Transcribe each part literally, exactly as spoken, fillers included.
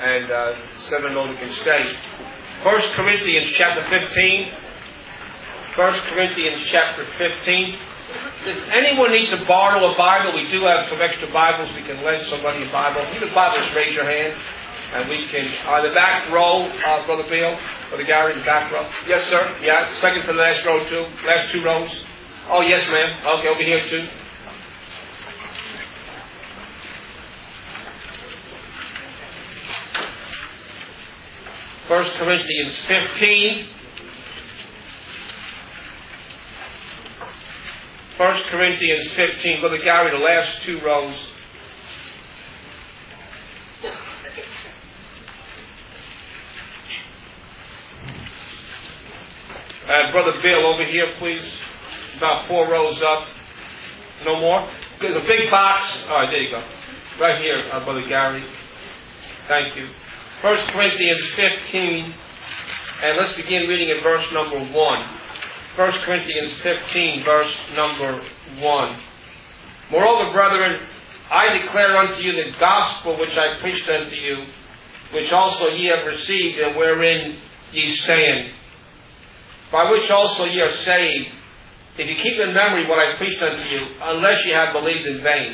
and uh, some of them can stay. First Corinthians chapter fifteen. First Corinthians chapter fifteen. Does anyone need to borrow a Bible? We do have some extra Bibles. We can lend somebody a Bible. If you have Bibles, raise your hand. And we can, uh, the back row, uh, Brother Bill, Brother Gary, the back row. Yes, sir. Yeah, second to the last row, too. Last two rows. Oh, yes, ma'am. Okay, over here, too. First Corinthians fifteen. First Corinthians fifteen. Brother Gary, the last two rows. Uh, Brother Bill, over here, please. About four rows up. No more? There's a big box. All right, there you go. Right here, uh, Brother Gary. Thank you. First Corinthians fifteen. And let's begin reading at verse number one. First Corinthians fifteen, verse number one. Moreover, brethren, I declare unto you the gospel which I preached unto you, which also ye have received, and wherein ye stand, by which also ye are saved, if you keep in memory what I preached unto you, unless ye have believed in vain.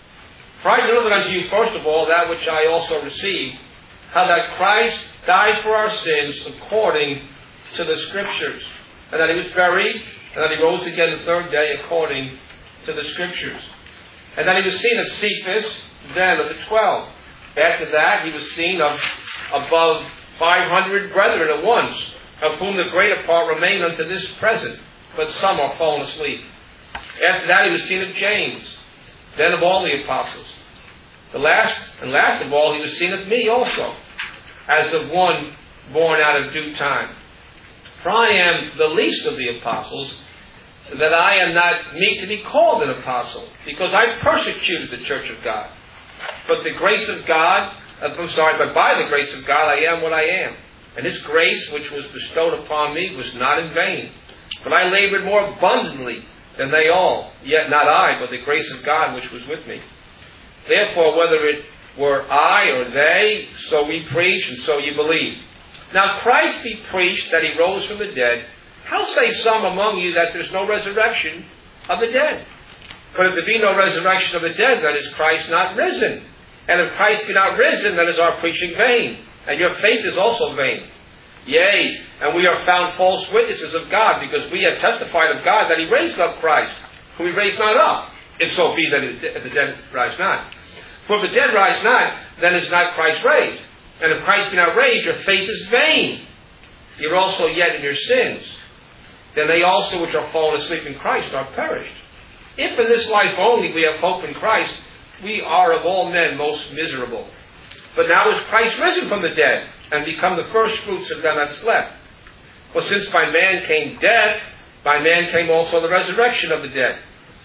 For I delivered unto you first of all that which I also received, how that Christ died for our sins according to the Scriptures, and that he was buried, and that he rose again the third day according to the Scriptures, and that he was seen of Cephas, then of the twelve. After that he was seen of above five hundred brethren at once, of whom the greater part remain unto this present, but some are fallen asleep. After that he was seen of James, then of all the apostles. The last, and last of all, he was seen of me also, as of one born out of due time. For I am the least of the apostles, that I am not meet to be called an apostle, because I persecuted the church of God. But the grace of God, I'm sorry, but by the grace of God I am what I am. And His grace, which was bestowed upon me, was not in vain. But I labored more abundantly than they all, yet not I, but the grace of God which was with me. Therefore, whether it were I or they, so we preach, and so you believe. Now Christ be preached that He rose from the dead. How say some among you that there's no resurrection of the dead? But if there be no resurrection of the dead, then is Christ not risen? And if Christ be not risen, then is our preaching vain, and your faith is also vain. Yea, and we are found false witnesses of God, because we have testified of God that He raised up Christ, whom He raised not up, if so be that the dead rise not. For if the dead rise not, then is not Christ raised. And if Christ be not raised, your faith is vain. You're also yet in your sins. Then they also which are fallen asleep in Christ are perished. If in this life only we have hope in Christ, we are of all men most miserable. But now is Christ risen from the dead, and become the first fruits of them that slept. For since by man came death, by man came also the resurrection of the dead.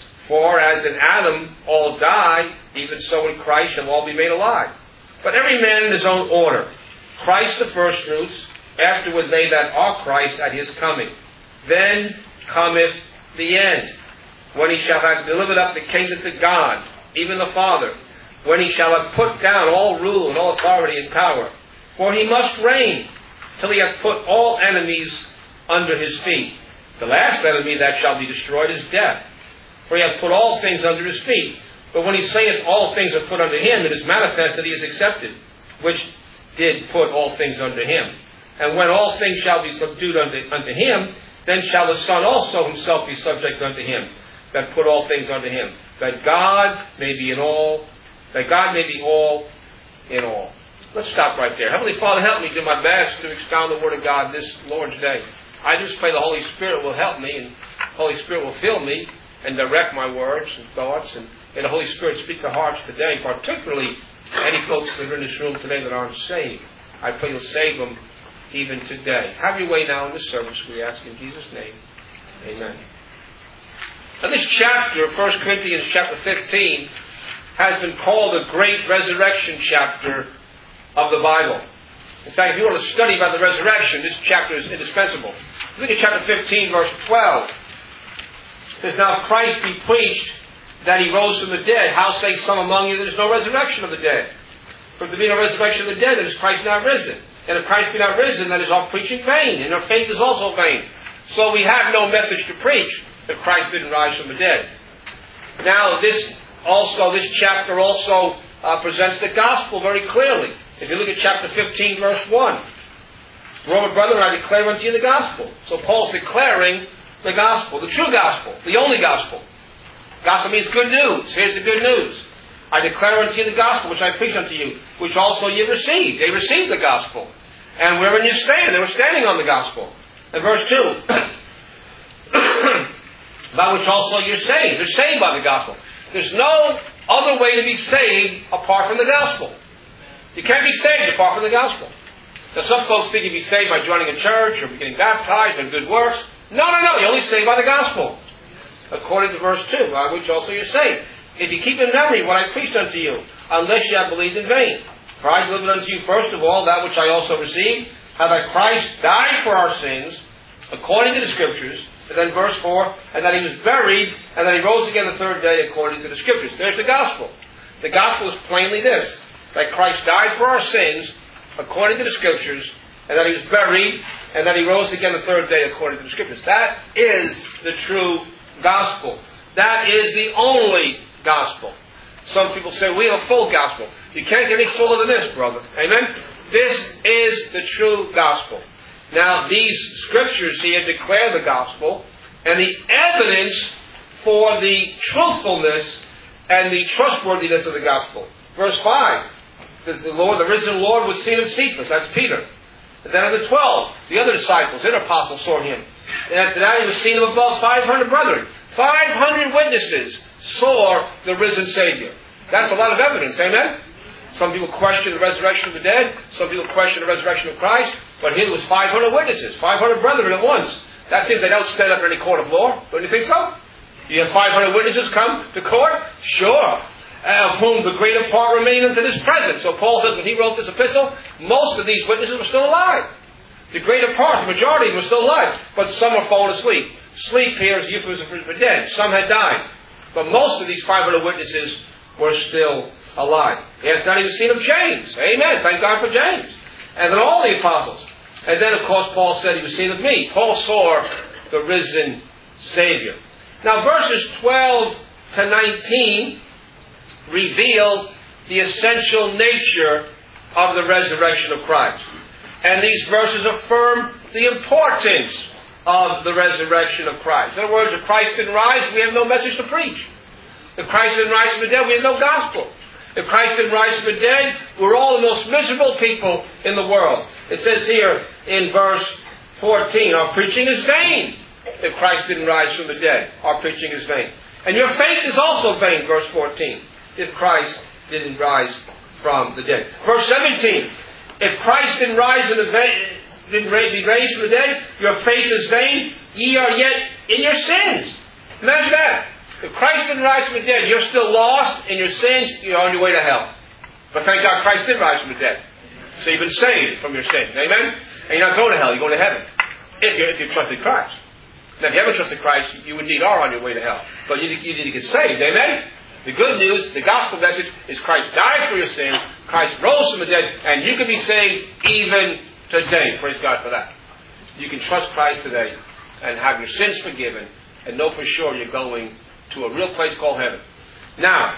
For as in Adam all die, even so in Christ shall all be made alive. But every man in his own order. Christ the firstfruits, afterward they that are Christ at His coming. Then cometh the end, when He shall have delivered up the kingdom to God, even the Father, when He shall have put down all rule and all authority and power. For He must reign till He hath put all enemies under His feet. The last enemy that shall be destroyed is death. For He hath put all things under His feet. But when He saith all things are put under Him, it is manifest that He is accepted, which did put all things under Him. And when all things shall be subdued unto, unto Him, then shall the Son also Himself be subject unto Him, that put all things under Him, that God may be in all, that God may be all in all. Let's stop right there. Heavenly Father, help me do my best to expound the Word of God this Lord's Day. I just pray the Holy Spirit will help me, and the Holy Spirit will fill me and direct my words and thoughts, and may the Holy Spirit speak to hearts today, particularly any folks that are in this room today that aren't saved. I pray You'll save them even today. Have Your way now in this service, we ask in Jesus' name. Amen. Now this chapter, First Corinthians chapter fifteen, has been called the great resurrection chapter of the Bible. In fact, if you want to study about the resurrection, this chapter is indispensable. Look at chapter fifteen, verse twelve. It says, Now if Christ be preached that He rose from the dead, how say some among you there is no resurrection of the dead? For if there be no resurrection of the dead, then is Christ not risen? And if Christ be not risen, then is our preaching vain, and our faith is also vain. So we have no message to preach if Christ didn't rise from the dead. Now, this also, this chapter also uh, presents the gospel very clearly. If you look at chapter fifteen, verse one. Beloved brethren, I declare unto you the gospel. So Paul's declaring the gospel, the true gospel, the only gospel. Gospel means good news. Here's the good news. I declare unto you the gospel which I preach unto you, which also ye received. They received the gospel. And wherein you stand, they were standing on the gospel. And verse two. By which also you're saved. They're saved by the gospel. There's no other way to be saved apart from the gospel. You can't be saved apart from the gospel. Now some folks think you'd be saved by joining a church or getting baptized and good works. No, no, no. You're only saved by the gospel. According to verse two, by which also you're saved. If you keep in memory what I preached unto you, unless you have believed in vain. For I delivered unto you first of all that which I also received, how that Christ died for our sins, according to the Scriptures. And then verse four, and that he was buried, and that he rose again the third day according to the Scriptures. There's the gospel. The gospel is plainly this, that Christ died for our sins, according to the Scriptures, and that he was buried, and that he rose again the third day according to the Scriptures. That is the true gospel. That is the only gospel. Some people say, we have a full gospel. You can't get any fuller than this, brother. Amen? This is the true gospel. Now, these scriptures here declare the gospel, and the evidence for the truthfulness and the trustworthiness of the gospel. Verse five, says the Lord, the risen Lord was seen of Cephas, that's Peter. And then of the twelve, the other disciples, and apostles saw him. And after that he was seen of above five hundred brethren. five hundred witnesses saw the risen Savior. That's a lot of evidence, amen? Some people question the resurrection of the dead. Some people question the resurrection of Christ. But here was five hundred witnesses, five hundred brethren at once. That seems they don't stand up in any court of law. Don't you think so? You have five hundred witnesses come to court? Sure. Of whom the greater part remain unto this present. So Paul says when he wrote this epistle, most of these witnesses were still alive. The greater part, the majority, were still alive. But some were fallen asleep. Sleep here is euphemism for dead. Some had died. But most of these five hundred witnesses were still alive. And not even seen of James. Amen. Thank God for James. And then all the apostles. And then, of course, Paul said he was seen of me. Paul saw the risen Savior. Now, verses twelve to nineteen reveal the essential nature of the resurrection of Christ. And these verses affirm the importance of the resurrection of Christ. In other words, if Christ didn't rise, we have no message to preach. If Christ didn't rise from the dead, we have no gospel. If Christ didn't rise from the dead, we're all the most miserable people in the world. It says here in verse fourteen, our preaching is vain. If Christ didn't rise from the dead, our preaching is vain. And your faith is also vain, verse fourteen, if Christ didn't rise from the dead. Verse seventeen, if Christ didn't rise in the va- didn't be raised from the dead, your faith is vain, ye are yet in your sins. Imagine that. If Christ didn't rise from the dead, you're still lost in your sins, you're on your way to hell. But thank God Christ did rise from the dead. So you've been saved from your sins. Amen? And you're not going to hell, you're going to heaven. If you if you trusted Christ. Now if you haven't trusted Christ, you indeed are on your way to hell. But you, you need to get saved. Amen? The good news, the gospel message, is Christ died for your sins, Christ rose from the dead, and you can be saved even today. Praise God for that. You can trust Christ today and have your sins forgiven and know for sure you're going to a real place called heaven. Now,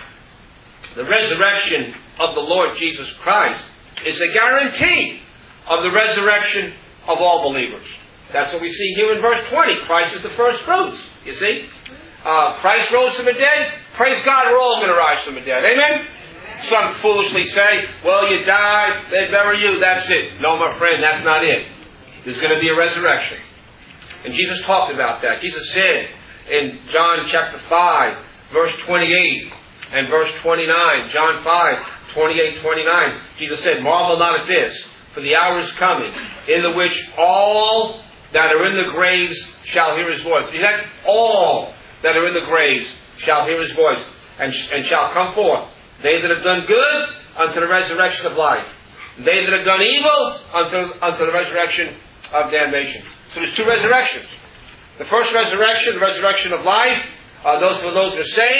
the resurrection of the Lord Jesus Christ is a guarantee of the resurrection of all believers. That's what we see here in verse twenty. Christ is the first fruits. You see? Uh, Christ rose from the dead. Praise God, we're all going to rise from the dead. Amen? Some foolishly say, well, you died, they bury you, that's it. No, my friend, that's not it. There's going to be a resurrection. And Jesus talked about that. Jesus said in John chapter five, verse twenty-eight and verse twenty-nine, John five, twenty-eight, twenty-nine, Jesus said, marvel not at this, for the hour is coming, in the which all that are in the graves shall hear his voice. You that? All that are in the graves shall hear his voice, and, and shall come forth. They that have done good, unto the resurrection of life. They that have done evil, unto, unto the resurrection of damnation. So there's two resurrections. The first resurrection, the resurrection of life, uh, those for those that are saved,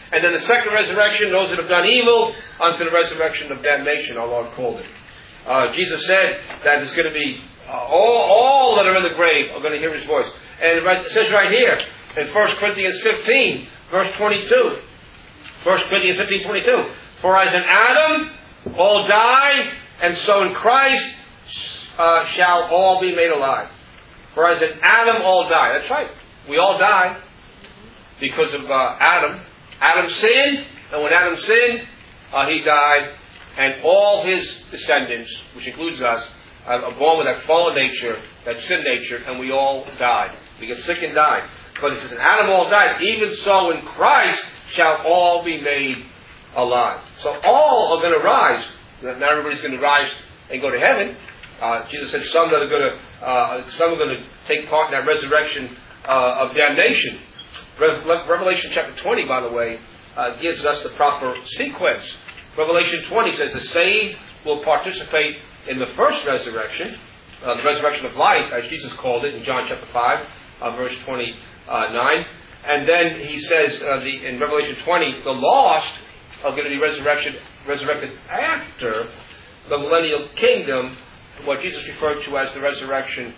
And then the second resurrection, those that have done evil, unto the resurrection of damnation, our Lord called it. Uh, Jesus said that it's going to be uh, all, all that are in the grave are going to hear His voice. And it says right here in First Corinthians fifteen, verse twenty-two. First Corinthians fifteen, twenty-two. For as in Adam all die, and so in Christ uh, shall all be made alive. For as in Adam all die. That's right. We all die because of uh, Adam. Adam sinned, and when Adam sinned, uh, he died, and all his descendants, which includes us, are born with that fallen nature, that sin nature, and we all died. We get sick and die. But it says, in Adam all died, even so in Christ shall all be made alive. So all are going to rise. Not everybody's going to rise and go to heaven. Uh, Jesus said some that are going to, uh, some are going to take part in that resurrection uh, of damnation. Revelation chapter twenty, by the way, uh, gives us the proper sequence. Revelation twenty says the saved will participate in the first resurrection, uh, the resurrection of life, as Jesus called it in John chapter five, uh, verse twenty-nine. And then he says uh, the, in Revelation twenty, the lost are going to be resurrection, resurrected after the millennial kingdom, what Jesus referred to as the resurrection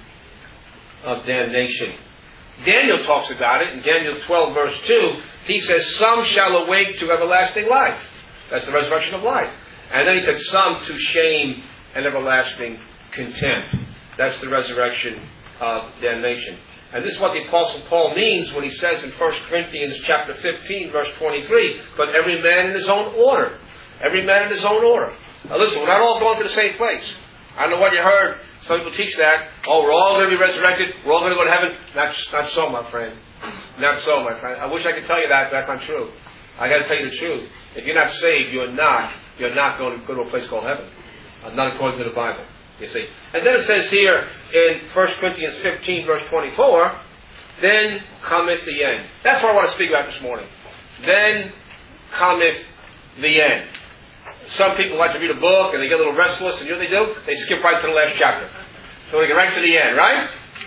of damnation. Daniel talks about it in Daniel twelve, verse two. He says, some shall awake to everlasting life. That's the resurrection of life. And then he said, some to shame and everlasting contempt. That's the resurrection of damnation. And this is what the Apostle Paul means when he says in First Corinthians chapter fifteen, verse twenty-three, but every man in his own order. Every man in his own order. Now listen, we're not all going to the same place. I don't know what you heard. Some people teach that. Oh, we're all going to be resurrected. We're all going to go to heaven. Not, not so, my friend. Not so, my friend. I wish I could tell you that, but that's not true. I got to tell you the truth. If you're not saved, you're not. You're not going to go to a place called heaven. Uh, not according to the Bible. You see. And then it says here in First Corinthians fifteen, verse twenty-four, then cometh the end. That's what I want to speak about this morning. Then cometh the end. Some people like to read a book and they get a little restless, and you know what they do? They skip right to the last chapter. So they get right to the end, right?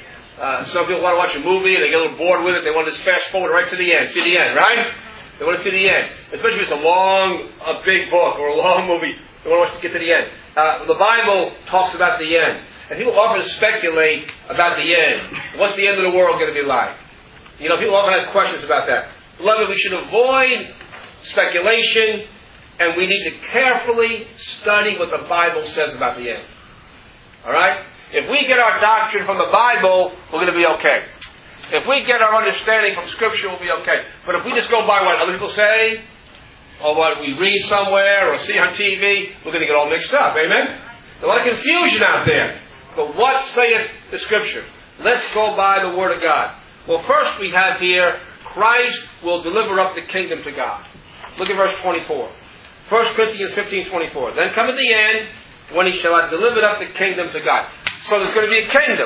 Uh, some people want to watch a movie and they get a little bored with it. They want to just fast forward right to the end. See the end, right? They want to see the end. Especially if it's a long, a big book or a long movie. They want to get to the end. Uh, the Bible talks about the end. And people often speculate about the end. What's the end of the world going to be like? You know, people often have questions about that. Beloved, we should avoid speculation, and we need to carefully study what the Bible says about the end. Alright? If we get our doctrine from the Bible, we're going to be okay. If we get our understanding from Scripture, we'll be okay. But if we just go by what other people say, or what we read somewhere, or see on T V, we're going to get all mixed up. Amen? There's a lot of confusion out there. But what saith the Scripture? Let's go by the Word of God. Well, first we have here, Christ will deliver up the kingdom to God. Look at verse twenty-four. First Corinthians fifteen, twenty-four. Then cometh the end, when he shall have delivered up the kingdom to God. So there's going to be a kingdom.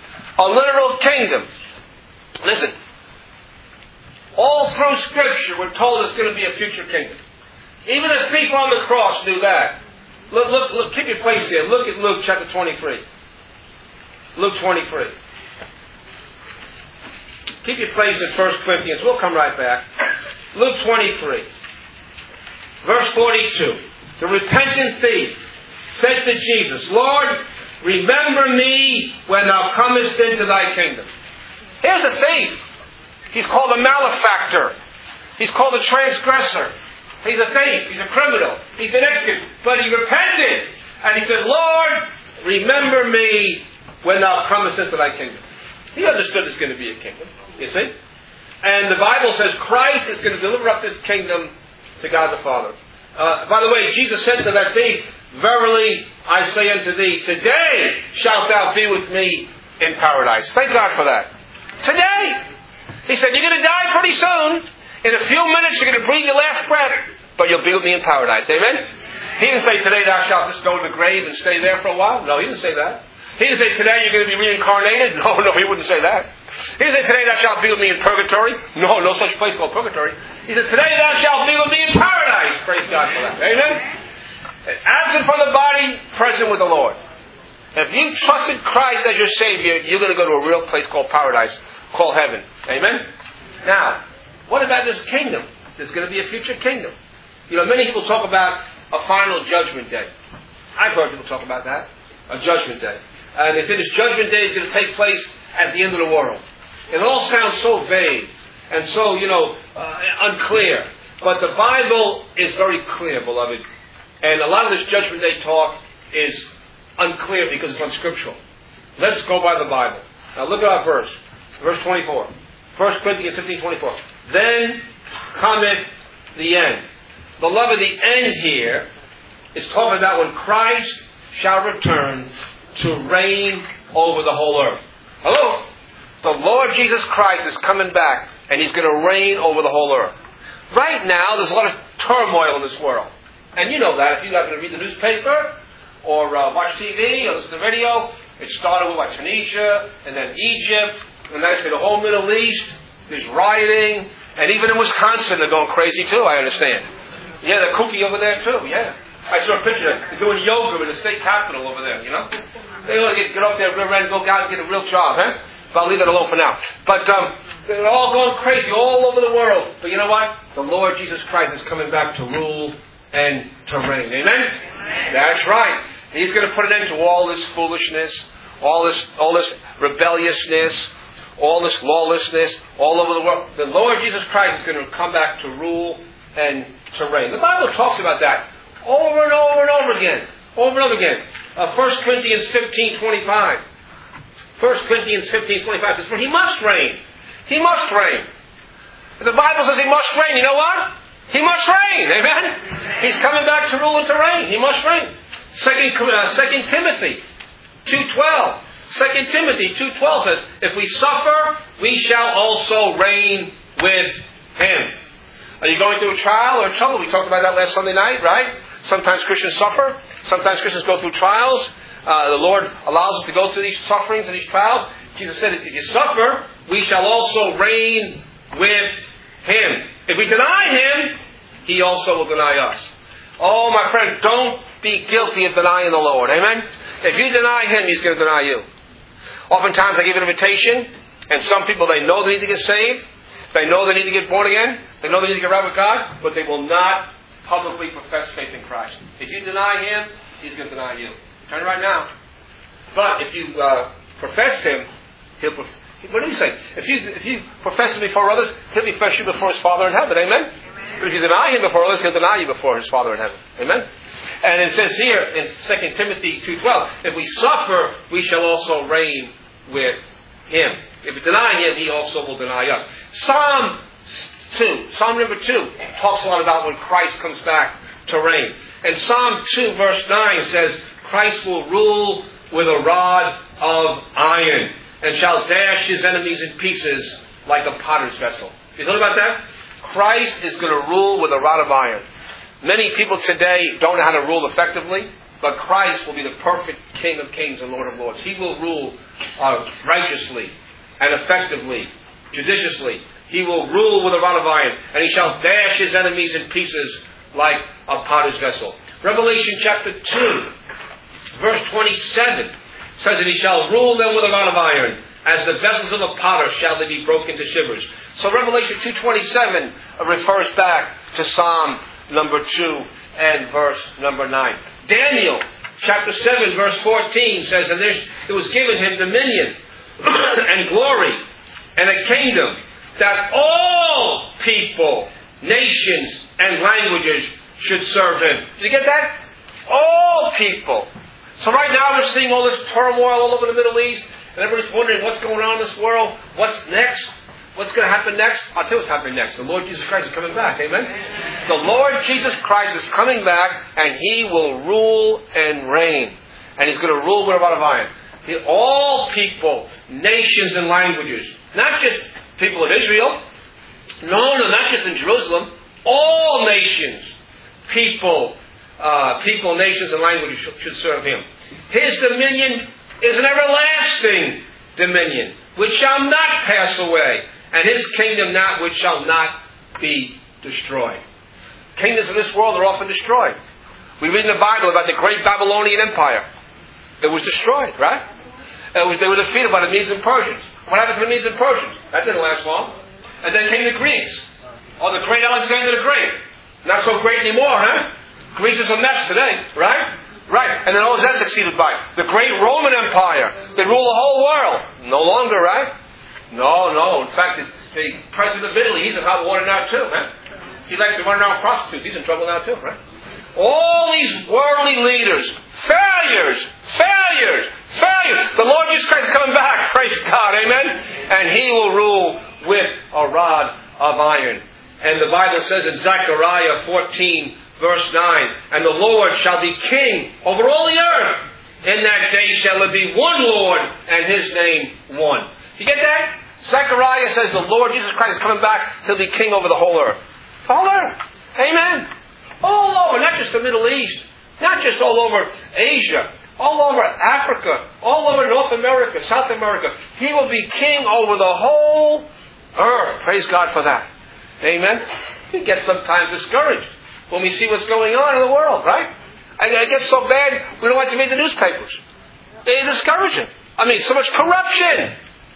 A literal kingdom. Listen. All through Scripture, we're told there's going to be a future kingdom. Even the thief on the cross knew that. Look, look, look, keep your place here. Look at Luke chapter twenty-three. Luke twenty-three. Keep your place in First Corinthians. We'll come right back. Luke twenty-three. Verse forty-two. The repentant thief said to Jesus, Lord, remember me when thou comest into thy kingdom. Here's a thief. He's called a malefactor. He's called a transgressor. He's a thief. He's a criminal. He's been executed. But he repented. And he said, Lord, remember me when thou comest into thy kingdom. He understood there's going to be a kingdom. You see? And the Bible says Christ is going to deliver up this kingdom to God the Father. Uh, by the way, Jesus said to that thief, verily I say unto thee, today shalt thou be with me in paradise. Thank God for that. Today. He said, you're going to die pretty soon. In a few minutes you're going to breathe your last breath, but you'll be with me in paradise. Amen? He didn't say, today thou shalt just go to the grave and stay there for a while. No, he didn't say that. He didn't say, today you're going to be reincarnated. No, no, he wouldn't say that. He didn't say, today thou shalt be with me in purgatory. No, no such place called purgatory. He said, today thou shalt be with me in paradise. Praise God for that. Amen? Absent from the body, present with the Lord. If you've trusted Christ as your Savior, you're going to go to a real place called paradise, called heaven. Amen? Now, what about this kingdom? There's going to be a future kingdom. You know, many people talk about a final judgment day. I've heard people talk about that. A judgment day. And they say this judgment day is going to take place at the end of the world. It all sounds so vague and so, you know, uh, unclear. But the Bible is very clear, beloved. And a lot of this judgment day talk is unclear because it's unscriptural. Let's go by the Bible. Now look at our verse. Verse twenty-four. First Corinthians fifteen twenty-four. Then cometh the end. Beloved, the end here is talking about when Christ shall return to reign over the whole earth. Hello? The Lord Jesus Christ is coming back, and He's going to reign over the whole earth. Right now, there's a lot of turmoil in this world. And you know that. If you happen to read the newspaper, or uh, watch T V, or listen to the radio, it started with like, Tunisia, and then Egypt, and then I say the whole Middle East. There's rioting, and even in Wisconsin, they're going crazy too, I understand. Yeah, they're kooky over there too, yeah. I saw a picture. They're doing yoga in the state capitol over there, you know. They ought to get, get out there, rear end, go out and get a real job, huh? But I'll leave that alone for now. But um, they're all going crazy all over the world. But you know what? The Lord Jesus Christ is coming back to rule and to reign. Amen? Amen. That's right. He's going to put an end to all this foolishness, all this, all this rebelliousness, all this lawlessness all over the world. The Lord Jesus Christ is going to come back to rule and to reign. The Bible talks about that over and over and over again. Over and over again. Uh, First Corinthians fifteen twenty-five. First Corinthians fifteen twenty-five says, for He must reign. He must reign. The Bible says He must reign. You know what? He must reign. Amen? He's coming back to rule and to reign. He must reign. Second, uh, Second Timothy two twelve. Second Timothy two twelve says, if we suffer, we shall also reign with Him. Are you going through a trial or trouble? We talked about that last Sunday night, right? Sometimes Christians suffer. Sometimes Christians go through trials. Uh, the Lord allows us to go through these sufferings and these trials. Jesus said, if you suffer, we shall also reign with Him. If we deny Him, He also will deny us. Oh, my friend, don't be guilty of denying the Lord. Amen? If you deny Him, He's going to deny you. Oftentimes I give an invitation, and some people, they know they need to get saved. They know they need to get born again. They know they need to get right with God, but they will not publicly profess faith in Christ. If you deny Him, He's going to deny you. Turn it right now. But if you uh, profess Him, He'll. Prof- what do you say? If you if you profess Him before others, He'll profess you before His Father in heaven. Amen. Amen. But if you deny Him before others, He'll deny you before His Father in heaven. Amen. And it says here in Second Timothy two twelve, if we suffer, we shall also reign with Him. If we deny Him, He also will deny us. Psalm two, Psalm number two, talks a lot about when Christ comes back to reign. And Psalm two verse nine says, Christ will rule with a rod of iron, and shall dash His enemies in pieces like a potter's vessel. You thought about that? Christ is going to rule with a rod of iron. Many people today don't know how to rule effectively, but Christ will be the perfect King of kings and Lord of lords. He will rule uh, righteously and effectively, judiciously. He will rule with a rod of iron, and He shall dash His enemies in pieces like a potter's vessel. Revelation chapter two, verse twenty-seven says that He shall rule them with a rod of iron. As the vessels of a potter shall they be broken to shivers. So Revelation two twenty-seven refers back to Psalm number two and verse number nine. Daniel chapter seven verse fourteen says, and it was given Him dominion and glory and a kingdom, that all people, nations, and languages should serve Him. Did you get that? All people. So right now we're seeing all this turmoil all over the Middle East, and everybody's wondering what's going on in this world. What's next? What's going to happen next? I'll tell you what's happening next. The Lord Jesus Christ is coming back. Amen? The Lord Jesus Christ is coming back, and He will rule and reign. And He's going to rule with a rod of iron. All people, nations, and languages. Not just people of Israel. No, no, not just in Jerusalem. All nations, people, uh, people, nations, and languages should, should serve Him. His dominion is an everlasting dominion, which shall not pass away, and His kingdom not which shall not be destroyed. Kingdoms of this world are often destroyed. We read in the Bible about the great Babylonian Empire. It was destroyed, right? It was, they were defeated by the Medes and Persians. What happened to the Medes and Persians? That didn't last long. And then came the Greeks. Oh, the great Alexander the Great. Not so great anymore, huh? Greece is a mess today, right? Right. And then all that's succeeded by the great Roman Empire that ruled the whole world. No longer, right? No, no. In fact, the, the president of Italy, he's in hot water now too, huh? He likes to run around with prostitutes. He's in trouble now too, right? All these worldly leaders, failures, failures, failures. The Lord Jesus Christ is coming back. Praise God, amen? And He will rule with a rod of iron. And the Bible says in Zechariah fourteen, verse nine, and the Lord shall be king over all the earth. In that day shall there be one Lord, and His name one. You get that? Zechariah says the Lord Jesus Christ is coming back. He'll be king over the whole earth. The whole earth. Amen. All over, not just the Middle East, not just all over Asia, all over Africa, all over North America, South America. He will be king over the whole earth. Praise God for that. Amen. We get sometimes discouraged when we see what's going on in the world, right? And it gets so bad, we don't like to read the newspapers. They're discouraging. I mean, so much corruption.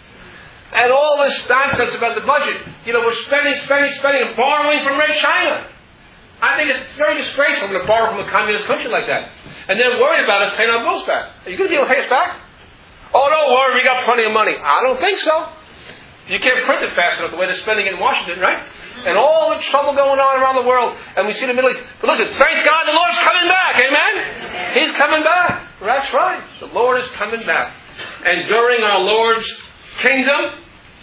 And all this nonsense about the budget. You know, we're spending, spending, spending, and borrowing from Red China. I think it's very disgraceful to borrow from a communist country like that. And they're worried about us paying our bills back. Are you going to be able to pay us back? Oh, don't worry, we got plenty of money. I don't think so. You can't print it fast enough the way they're spending it in Washington, right? And all the trouble going on around the world. And we see the Middle East. But listen, thank God the Lord's coming back. Amen? He's coming back. That's right. The Lord is coming back. And during our Lord's kingdom,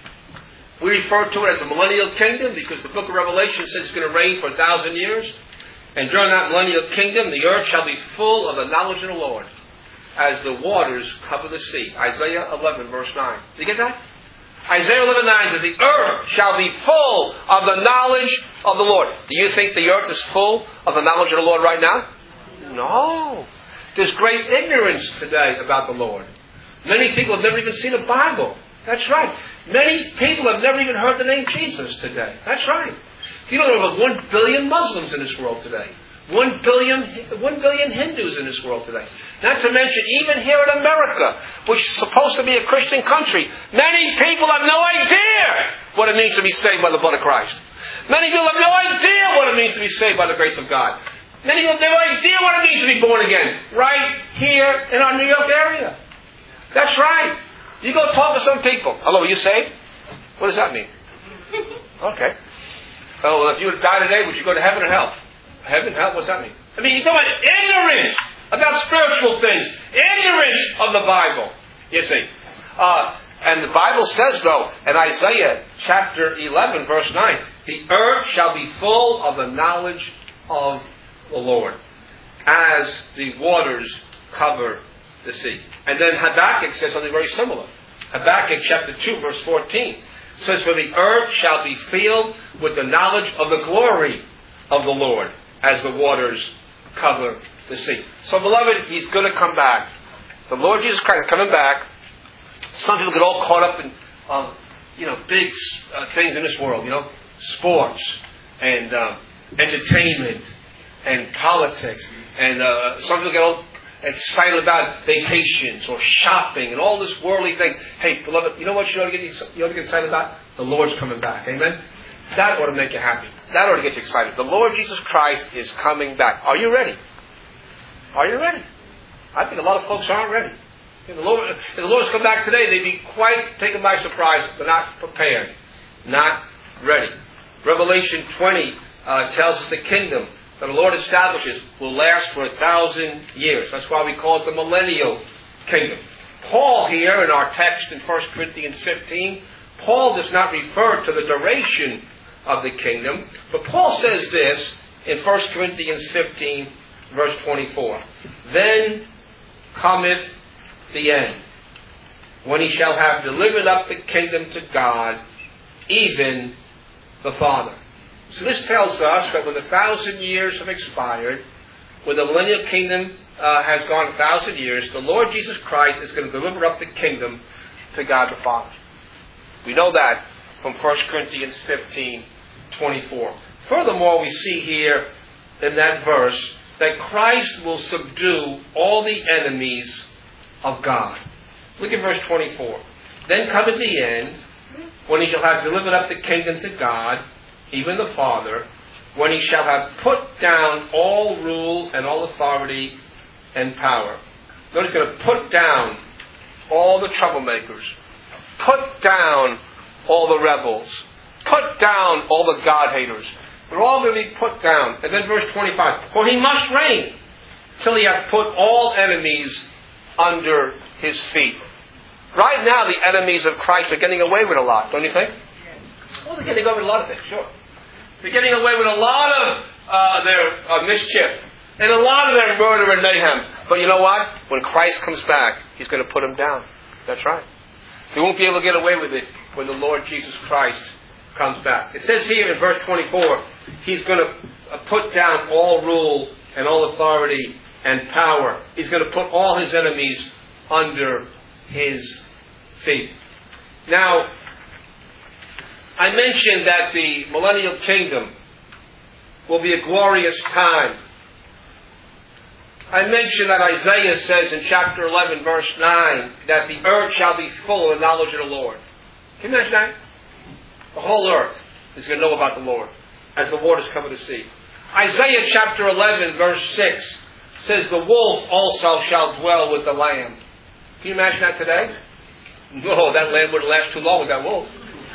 we refer to it as the millennial kingdom because the book of Revelation says it's going to reign for a thousand years. And during that millennial kingdom, the earth shall be full of the knowledge of the Lord as the waters cover the sea. Isaiah eleven, verse nine. Did you get that? Isaiah eleven nine says, the earth shall be full of the knowledge of the Lord. Do you think the earth is full of the knowledge of the Lord right now? No. There's great ignorance today about the Lord. Many people have never even seen a Bible. That's right. Many people have never even heard the name Jesus today. That's right. You know, there are over one billion Muslims in this world today. One billion, one billion Hindus in this world today. Not to mention, even here in America, which is supposed to be a Christian country, many people have no idea what it means to be saved by the blood of Christ. Many people have no idea what it means to be saved by the grace of God. Many people have no idea what it means to be born again. Right here in our New York area. That's right. You go talk to some people. Hello, are you saved? What does that mean? Okay. Oh, well, if you would die today, would you go to heaven or hell? Heaven, hell, what's that mean? I mean, you're talking about ignorance about spiritual things. Ignorance of the Bible. You see. Uh, and the Bible says, though, in Isaiah chapter eleven, verse nine, the earth shall be full of the knowledge of the Lord, as the waters cover the sea. And then Habakkuk says something very similar. Habakkuk chapter two, verse fourteen says, for the earth shall be filled with the knowledge of the glory of the Lord, as the waters cover the sea. So, beloved, He's going to come back. The Lord Jesus Christ is coming back. Some people get all caught up in, uh, you know, big uh, things in this world. You know, sports and uh, entertainment and politics. And uh, some people get all excited about vacations or shopping and all this worldly thing. Hey, beloved, you know what you ought to get, you ought to get excited about? The Lord's coming back. Amen? That ought to make you happy. That ought to get you excited. The Lord Jesus Christ is coming back. Are you ready? Are you ready? I think a lot of folks aren't ready. If the Lord, if the Lord's come back today, they'd be quite taken by surprise. They're not prepared. Not ready. Revelation twenty uh, tells us the kingdom that the Lord establishes will last for a thousand years. That's why we call it the millennial kingdom. Paul here in our text in First Corinthians fifteen, Paul does not refer to the duration of the kingdom, but Paul says this in First Corinthians fifteen, verse twenty-four. Then cometh the end, when he shall have delivered up the kingdom to God, even the Father. So this tells us that when the thousand years have expired, when the millennial kingdom uh, has gone a thousand years, the Lord Jesus Christ is going to deliver up the kingdom to God the Father. We know that from First Corinthians fifteen, twenty-four. Furthermore, we see here in that verse that Christ will subdue all the enemies of God. Look at verse twenty-four. Then cometh the end, when he shall have delivered up the kingdom to God, even the Father, when he shall have put down all rule and all authority and power. Notice he's going to put down all the troublemakers. Put down all the rebels. Put down all the God-haters. They're all going to be put down. And then verse twenty-five. For he must reign till he hath put all enemies under his feet. Right now the enemies of Christ are getting away with a lot, don't you think? Well, they're getting away with a lot of things, sure. They're getting away with a lot of uh, their uh, mischief. And a lot of their murder and mayhem. But you know what? When Christ comes back, he's going to put them down. That's right. They won't be able to get away with it when the Lord Jesus Christ comes back. It says here in verse twenty-four, he's going to put down all rule and all authority and power. He's going to put all his enemies under his feet. Now, I mentioned that the millennial kingdom will be a glorious time. I mentioned that Isaiah says in chapter eleven, verse nine, that the earth shall be full of the knowledge of the Lord. Can you imagine that? The whole earth is going to know about the Lord as the waters cover the sea. Isaiah chapter eleven, verse six says, the wolf also shall dwell with the lamb. Can you imagine that today? No, that lamb wouldn't last too long with that wolf.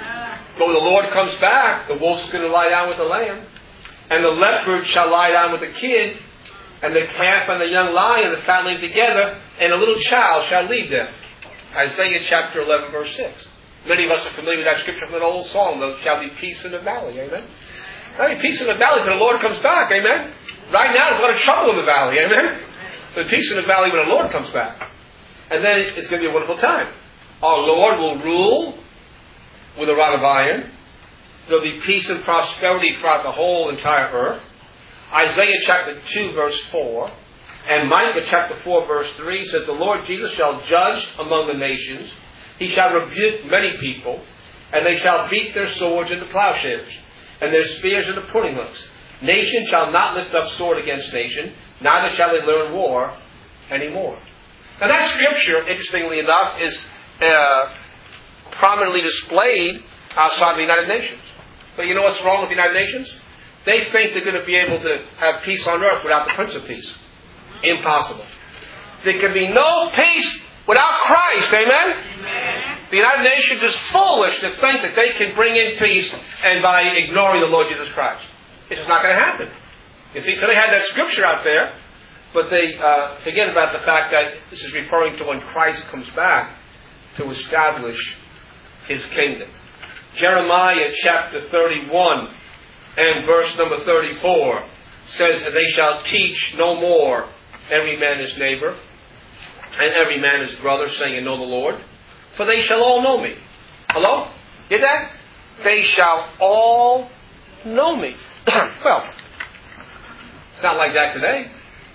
But when the Lord comes back, the wolf's going to lie down with the lamb. And the leopard shall lie down with the kid. And the calf and the young lion, the fatling together, and a little child shall lead them. Isaiah chapter eleven, verse six. Many of us are familiar with that scripture from an old song. There shall be peace in the valley. Amen. There'll be peace in the valley till the Lord comes back. Amen. Right now, there's a lot of trouble in the valley. Amen. But peace in the valley when the Lord comes back. And then it's going to be a wonderful time. Our Lord will rule with a rod of iron. There'll be peace and prosperity throughout the whole entire earth. Isaiah chapter two, verse four, and Micah chapter four, verse three says, the Lord Jesus shall judge among the nations. He shall rebuke many people, and they shall beat their swords into plowshares, and their spears into pruning hooks. Nation shall not lift up sword against nation, neither shall they learn war anymore. Now that scripture, interestingly enough, is uh, prominently displayed outside the United Nations. But you know what's wrong with the United Nations? They think they're going to be able to have peace on earth without the Prince of Peace. Impossible. There can be no peace without Christ. Amen? Amen? The United Nations is foolish to think that they can bring in peace and by ignoring the Lord Jesus Christ. It's just not going to happen. You see, so they had that scripture out there, but they uh, forget about the fact that this is referring to when Christ comes back to establish his kingdom. Jeremiah chapter thirty-one and verse number thirty-four says, and they shall teach no more every man his neighbor and every man his brother, saying, and know the Lord, for they shall all know me. Hello? Get that? They shall all know me. Well, it's not like that today.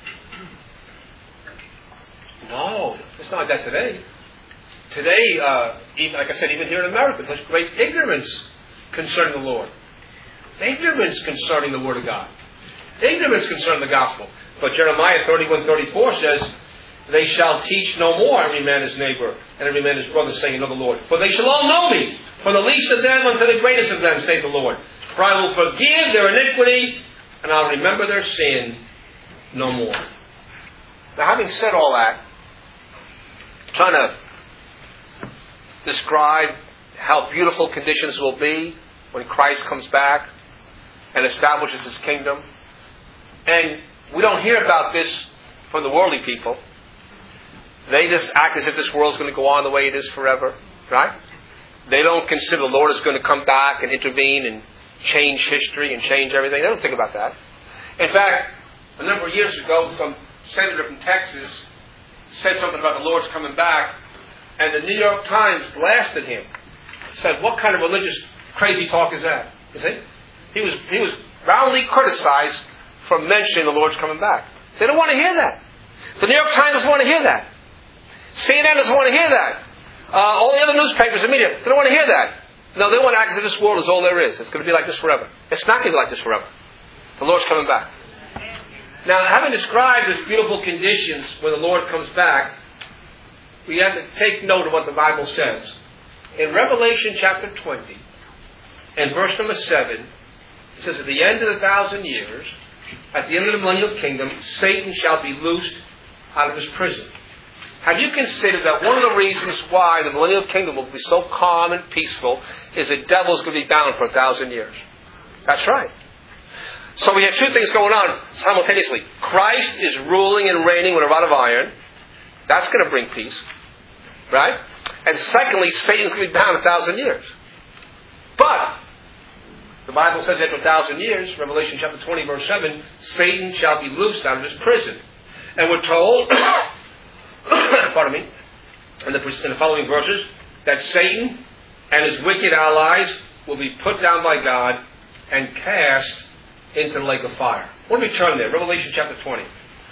No, it's not like that today. Today, uh, even, like I said, even here in America, there's great ignorance concerning the Lord. Ignorance concerning the Word of God. Ignorance concerning the gospel. But Jeremiah thirty-one thirty-four says, they shall teach no more every man his neighbor and every man his brother, saying, know the Lord. For they shall all know me, from the least of them unto the greatest of them, saith the Lord. For I will forgive their iniquity, and I'll remember their sin no more. Now, having said all that, I'm trying to describe how beautiful conditions will be when Christ comes back and establishes his kingdom. And we don't hear about this from the worldly people. They just act as if this world's going to go on the way it is forever, right? They don't consider the Lord is going to come back and intervene and change history and change everything. They don't think about that. In fact, a number of years ago, some senator from Texas said something about the Lord's coming back, and the New York Times blasted him. Said, what kind of religious crazy talk is that? You see? He was, he was roundly criticized for mentioning the Lord's coming back. They don't want to hear that. The New York Times doesn't want to hear that. C N N doesn't want to hear that. Uh, all the other newspapers and media, they don't want to hear that. No, they want to act as if this world is all there is. It's going to be like this forever. It's not going to be like this forever. The Lord's coming back. Now, having described these beautiful conditions when the Lord comes back, we have to take note of what the Bible says. In Revelation chapter twenty and verse number seven, It says, at the end of the thousand years, at the end of the millennial kingdom, Satan shall be loosed out of his prison. Have you considered that one of the reasons why the millennial kingdom will be so calm and peaceful is the devil's going to be bound for a thousand years? That's right. So we have two things going on simultaneously. Christ is ruling and reigning with a rod of iron. That's going to bring peace. Right? And secondly, Satan's going to be bound a thousand years. But the Bible says after a thousand years, Revelation chapter twenty, verse seven, Satan shall be loosed out of his prison. And we're told, pardon me, in the, in the following verses, that Satan and his wicked allies will be put down by God and cast into the lake of fire. Let me turn there, Revelation chapter twenty.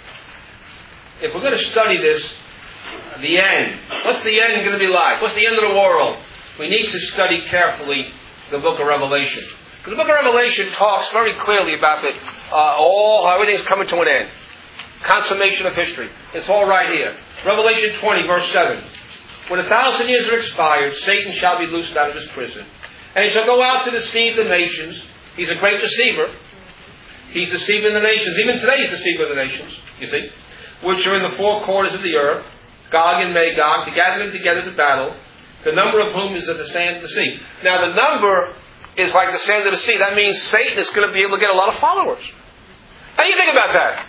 If we're going to study this, the end, what's the end going to be like? What's the end of the world? We need to study carefully the book of Revelation. Because the book of Revelation talks very clearly about that uh, all, everything's coming to an end. Consummation of history. It's all right here. Revelation twenty, verse seven. When a thousand years are expired, Satan shall be loosed out of his prison. And he shall go out to deceive the nations. He's a great deceiver. He's deceiving the nations. Even today he's deceiving the nations, you see, which are in the four quarters of the earth, Gog and Magog, to gather them together to battle, the number of whom is as the sand of the sea. Now the number is like the sand of the sea. That means Satan is going to be able to get a lot of followers. How do you think about that?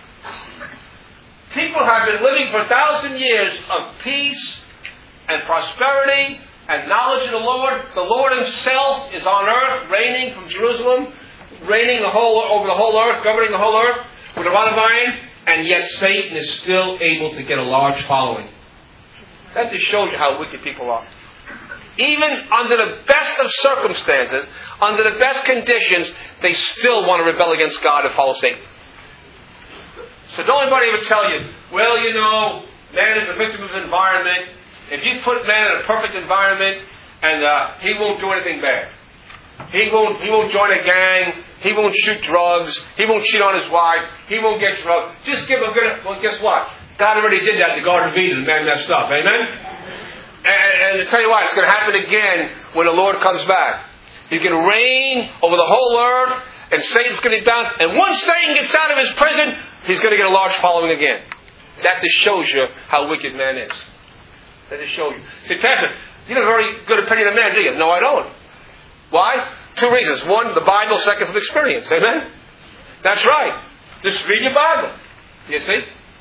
People have been living for a thousand years of peace and prosperity and knowledge of the Lord. The Lord Himself is on earth, reigning from Jerusalem, reigning the whole over the whole earth, governing the whole earth with a rod of iron, and yet Satan is still able to get a large following. That just shows you how wicked people are. Even under the best of circumstances, under the best conditions, they still want to rebel against God and follow Satan. So don't anybody ever tell you, well, you know, man is a victim of his environment. If you put man in a perfect environment, and uh, he won't do anything bad. He won't, he won't join a gang. He won't shoot drugs. He won't cheat on his wife. He won't get drugged. Just give him a good... Well, guess what? God already did that in the Garden of Eden. The man messed up. Amen? And, and to tell you what, it's going to happen again when the Lord comes back. He's going to reign over the whole earth, and Satan's going to be bound. And once Satan gets out of his prison, he's going to get a large following again. That just shows you how wicked man is. That just shows you. See, Pastor, you have a very good opinion of man, do you? No, I don't. Why? Two reasons. One, the Bible. Second, from experience. Amen? That's right. Just read your Bible. You see?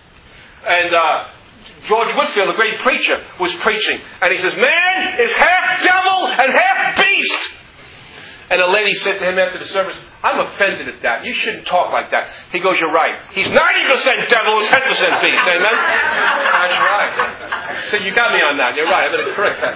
And uh, George Whitefield, a great preacher, was preaching. And he says, man is half devil and half beast. And a lady said to him after the service, I'm offended at that. You shouldn't talk like that. He goes, you're right. He's ninety percent devil and ten percent beast. Amen? That's right. So you got me on that. You're right. I'm going to correct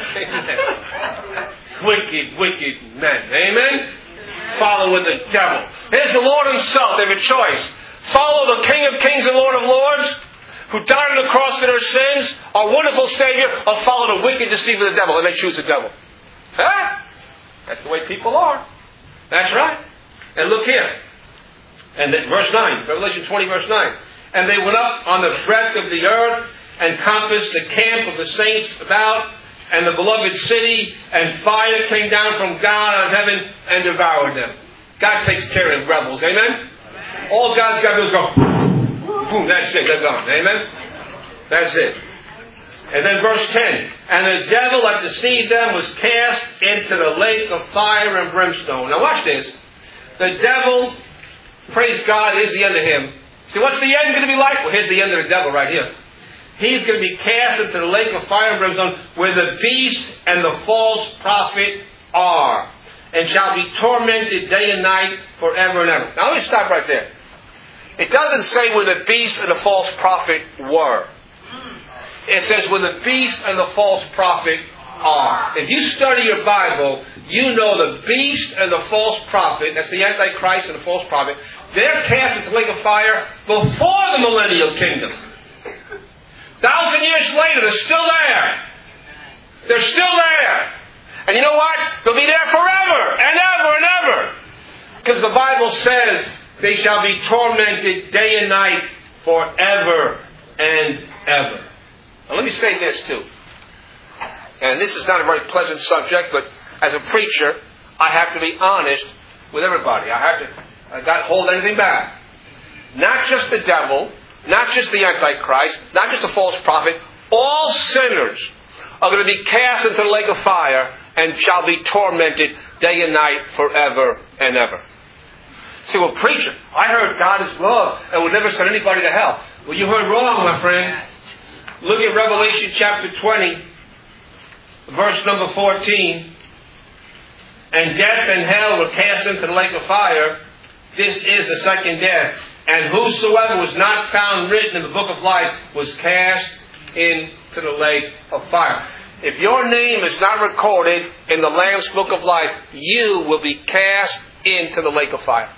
that. Wicked, wicked men. Amen? Following the devil. Here's the Lord Himself. They have a choice. Follow the King of Kings and Lord of Lords, who died on the cross for their sins, our wonderful Savior, or follow the wicked deceiver of the devil, and they choose the devil. Huh? That's the way people are. That's right. And look here. And then verse nine, Revelation twenty, verse nine. And they went up on the breadth of the earth and compassed the camp of the saints about, and the beloved city, and fire came down from God out of heaven and devoured them. God takes care of rebels. Amen? Amen. All God's got to do is go, boom, that's it, they're gone. Amen? That's it. And then verse ten. And the devil that deceived them was cast into the lake of fire and brimstone. Now watch this. The devil, praise God, here's the end of him. See, what's the end going to be like? Well, here's the end of the devil right here. He's going to be cast into the lake of fire and brimstone where the beast and the false prophet are, and shall be tormented day and night forever and ever. Now let me stop right there. It doesn't say where the beast and the false prophet were. It says where the beast and the false prophet are. If you study your Bible, you know the beast and the false prophet, that's the Antichrist and the false prophet, they're cast into the lake of fire before the millennial kingdom. Thousand years later, they're still there. They're still there. And you know what? They'll be there forever and ever and ever. Because the Bible says they shall be tormented day and night forever and ever. Now let me say this too. And this is not a very pleasant subject, but as a preacher, I have to be honest with everybody. I have to uh, God hold anything back. Not just the devil, not just the Antichrist, not just the false prophet. All sinners are going to be cast into the lake of fire and shall be tormented day and night forever and ever. See, well, preacher, I heard God is love and will never send anybody to hell. Well, you heard wrong, my friend. Look at Revelation chapter twenty, verse number fourteen. And death and hell were cast into the lake of fire. This is the second death. And whosoever was not found written in the book of life was cast into the lake of fire. If your name is not recorded in the Lamb's book of life, you will be cast into the lake of fire.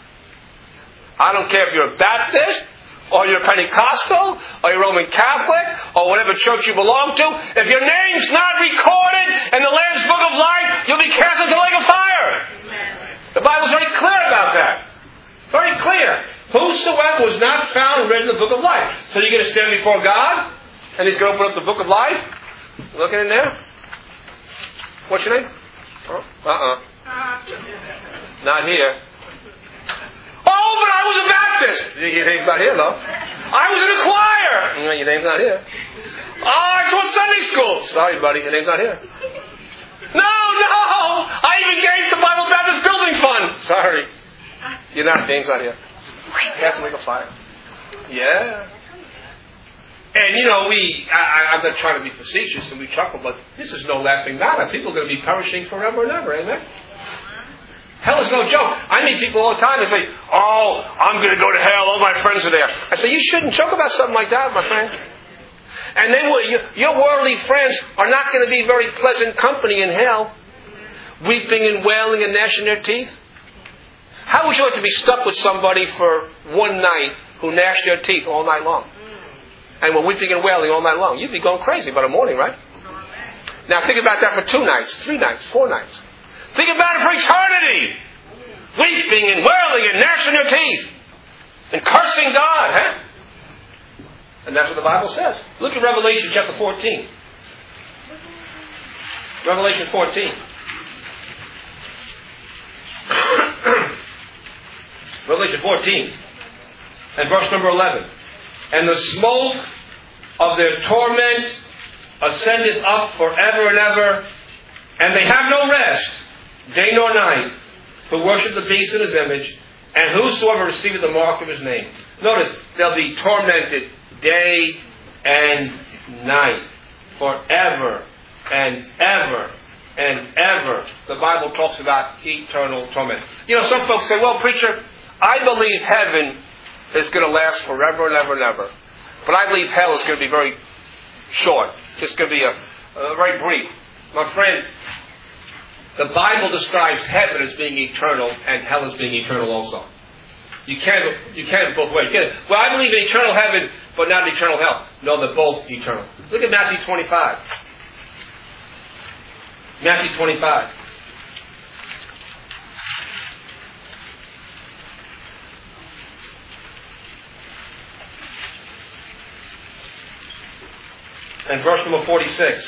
I don't care if you're a Baptist, or you're Pentecostal, or you're Roman Catholic, or whatever church you belong to. If your name's not recorded in the Lamb's book of life, you'll be cast into the lake of fire. The Bible's very clear about that. Very clear. Whosoever was not found written in the book of life. So you're going to stand before God, and He's going to open up the book of life. Looking in there. What's your name? Oh, uh-uh. Not here. Oh, but I was a Baptist. Your name's not here, though. I was in a choir. No, your name's not here. Oh, I taught Sunday school. Sorry, buddy, your name's not here. No, no. I even gave to Bible Baptist Building Fund. Sorry. You're not. Your name's not here. Cast in the lake of fire. Yeah. And, you know, we, I, I'm not trying to be facetious and we chuckle, but this is no laughing matter. People are going to be perishing forever and ever. Amen? Hell is no joke. I meet people all the time that say, oh, I'm going to go to hell. All my friends are there. I say, you shouldn't joke about something like that, my friend. And then your worldly friends are not going to be very pleasant company in hell. Weeping and wailing and gnashing their teeth. How would you like to be stuck with somebody for one night who gnashed their teeth all night long? And were weeping and wailing all night long? You'd be going crazy by the morning, right? Now think about that for two nights, three nights, four nights. Think about it for eternity. Weeping and wailing and gnashing your teeth. And cursing God, huh? And that's what the Bible says. Look at Revelation chapter fourteen. Revelation fourteen. Revelation fourteen. And verse number eleven. And the smoke of their torment ascendeth up forever and ever, and they have no rest, day nor night, who worship the beast in his image, and whosoever receiveth the mark of his name. Notice, they'll be tormented day and night, forever and ever and ever. The Bible talks about eternal torment. You know, some folks say, well, preacher, I believe heaven is going to last forever and ever and ever. But I believe hell is going to be very short. It's going to be a, a very brief. My friend, the Bible describes heaven as being eternal and hell as being eternal also. You can't, you can't have both ways. You can't, well, I believe in eternal heaven, but not in eternal hell. No, they're both eternal. Look at Matthew twenty-five. Matthew twenty-five. And verse number forty-six.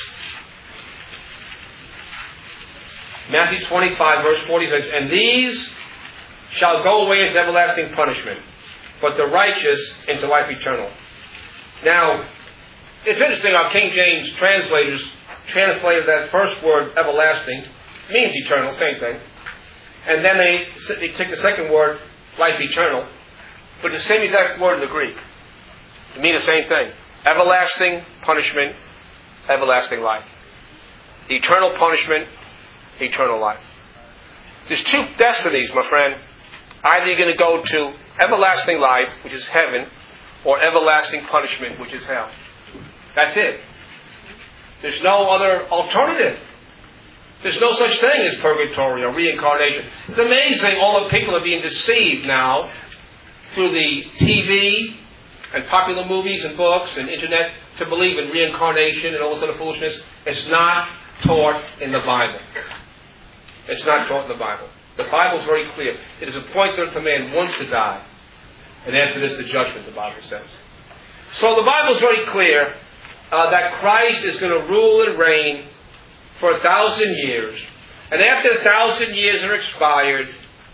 Matthew twenty-five, verse forty-six. And these shall go away into everlasting punishment, but the righteous into life eternal. Now, it's interesting how King James translators translated that first word, everlasting, means eternal, same thing. And then they, they took the second word, life eternal, but the same exact word in the Greek. It means the same thing. Everlasting punishment, everlasting life. Eternal punishment, eternal life. There's two destinies, my friend. Either you're going to go to everlasting life, which is heaven, or everlasting punishment, which is hell. That's it. There's no other alternative. There's no such thing as purgatory or reincarnation. It's amazing all the people are being deceived now through the T V and popular movies and books and internet to believe in reincarnation and all this other foolishness. It's not taught in the Bible. It's not taught in the Bible. The Bible is very clear. It is appointed unto man once to die, and after this the judgment, the Bible says. So the Bible is very clear uh, that Christ is going to rule and reign for a thousand years. And after a thousand years are expired,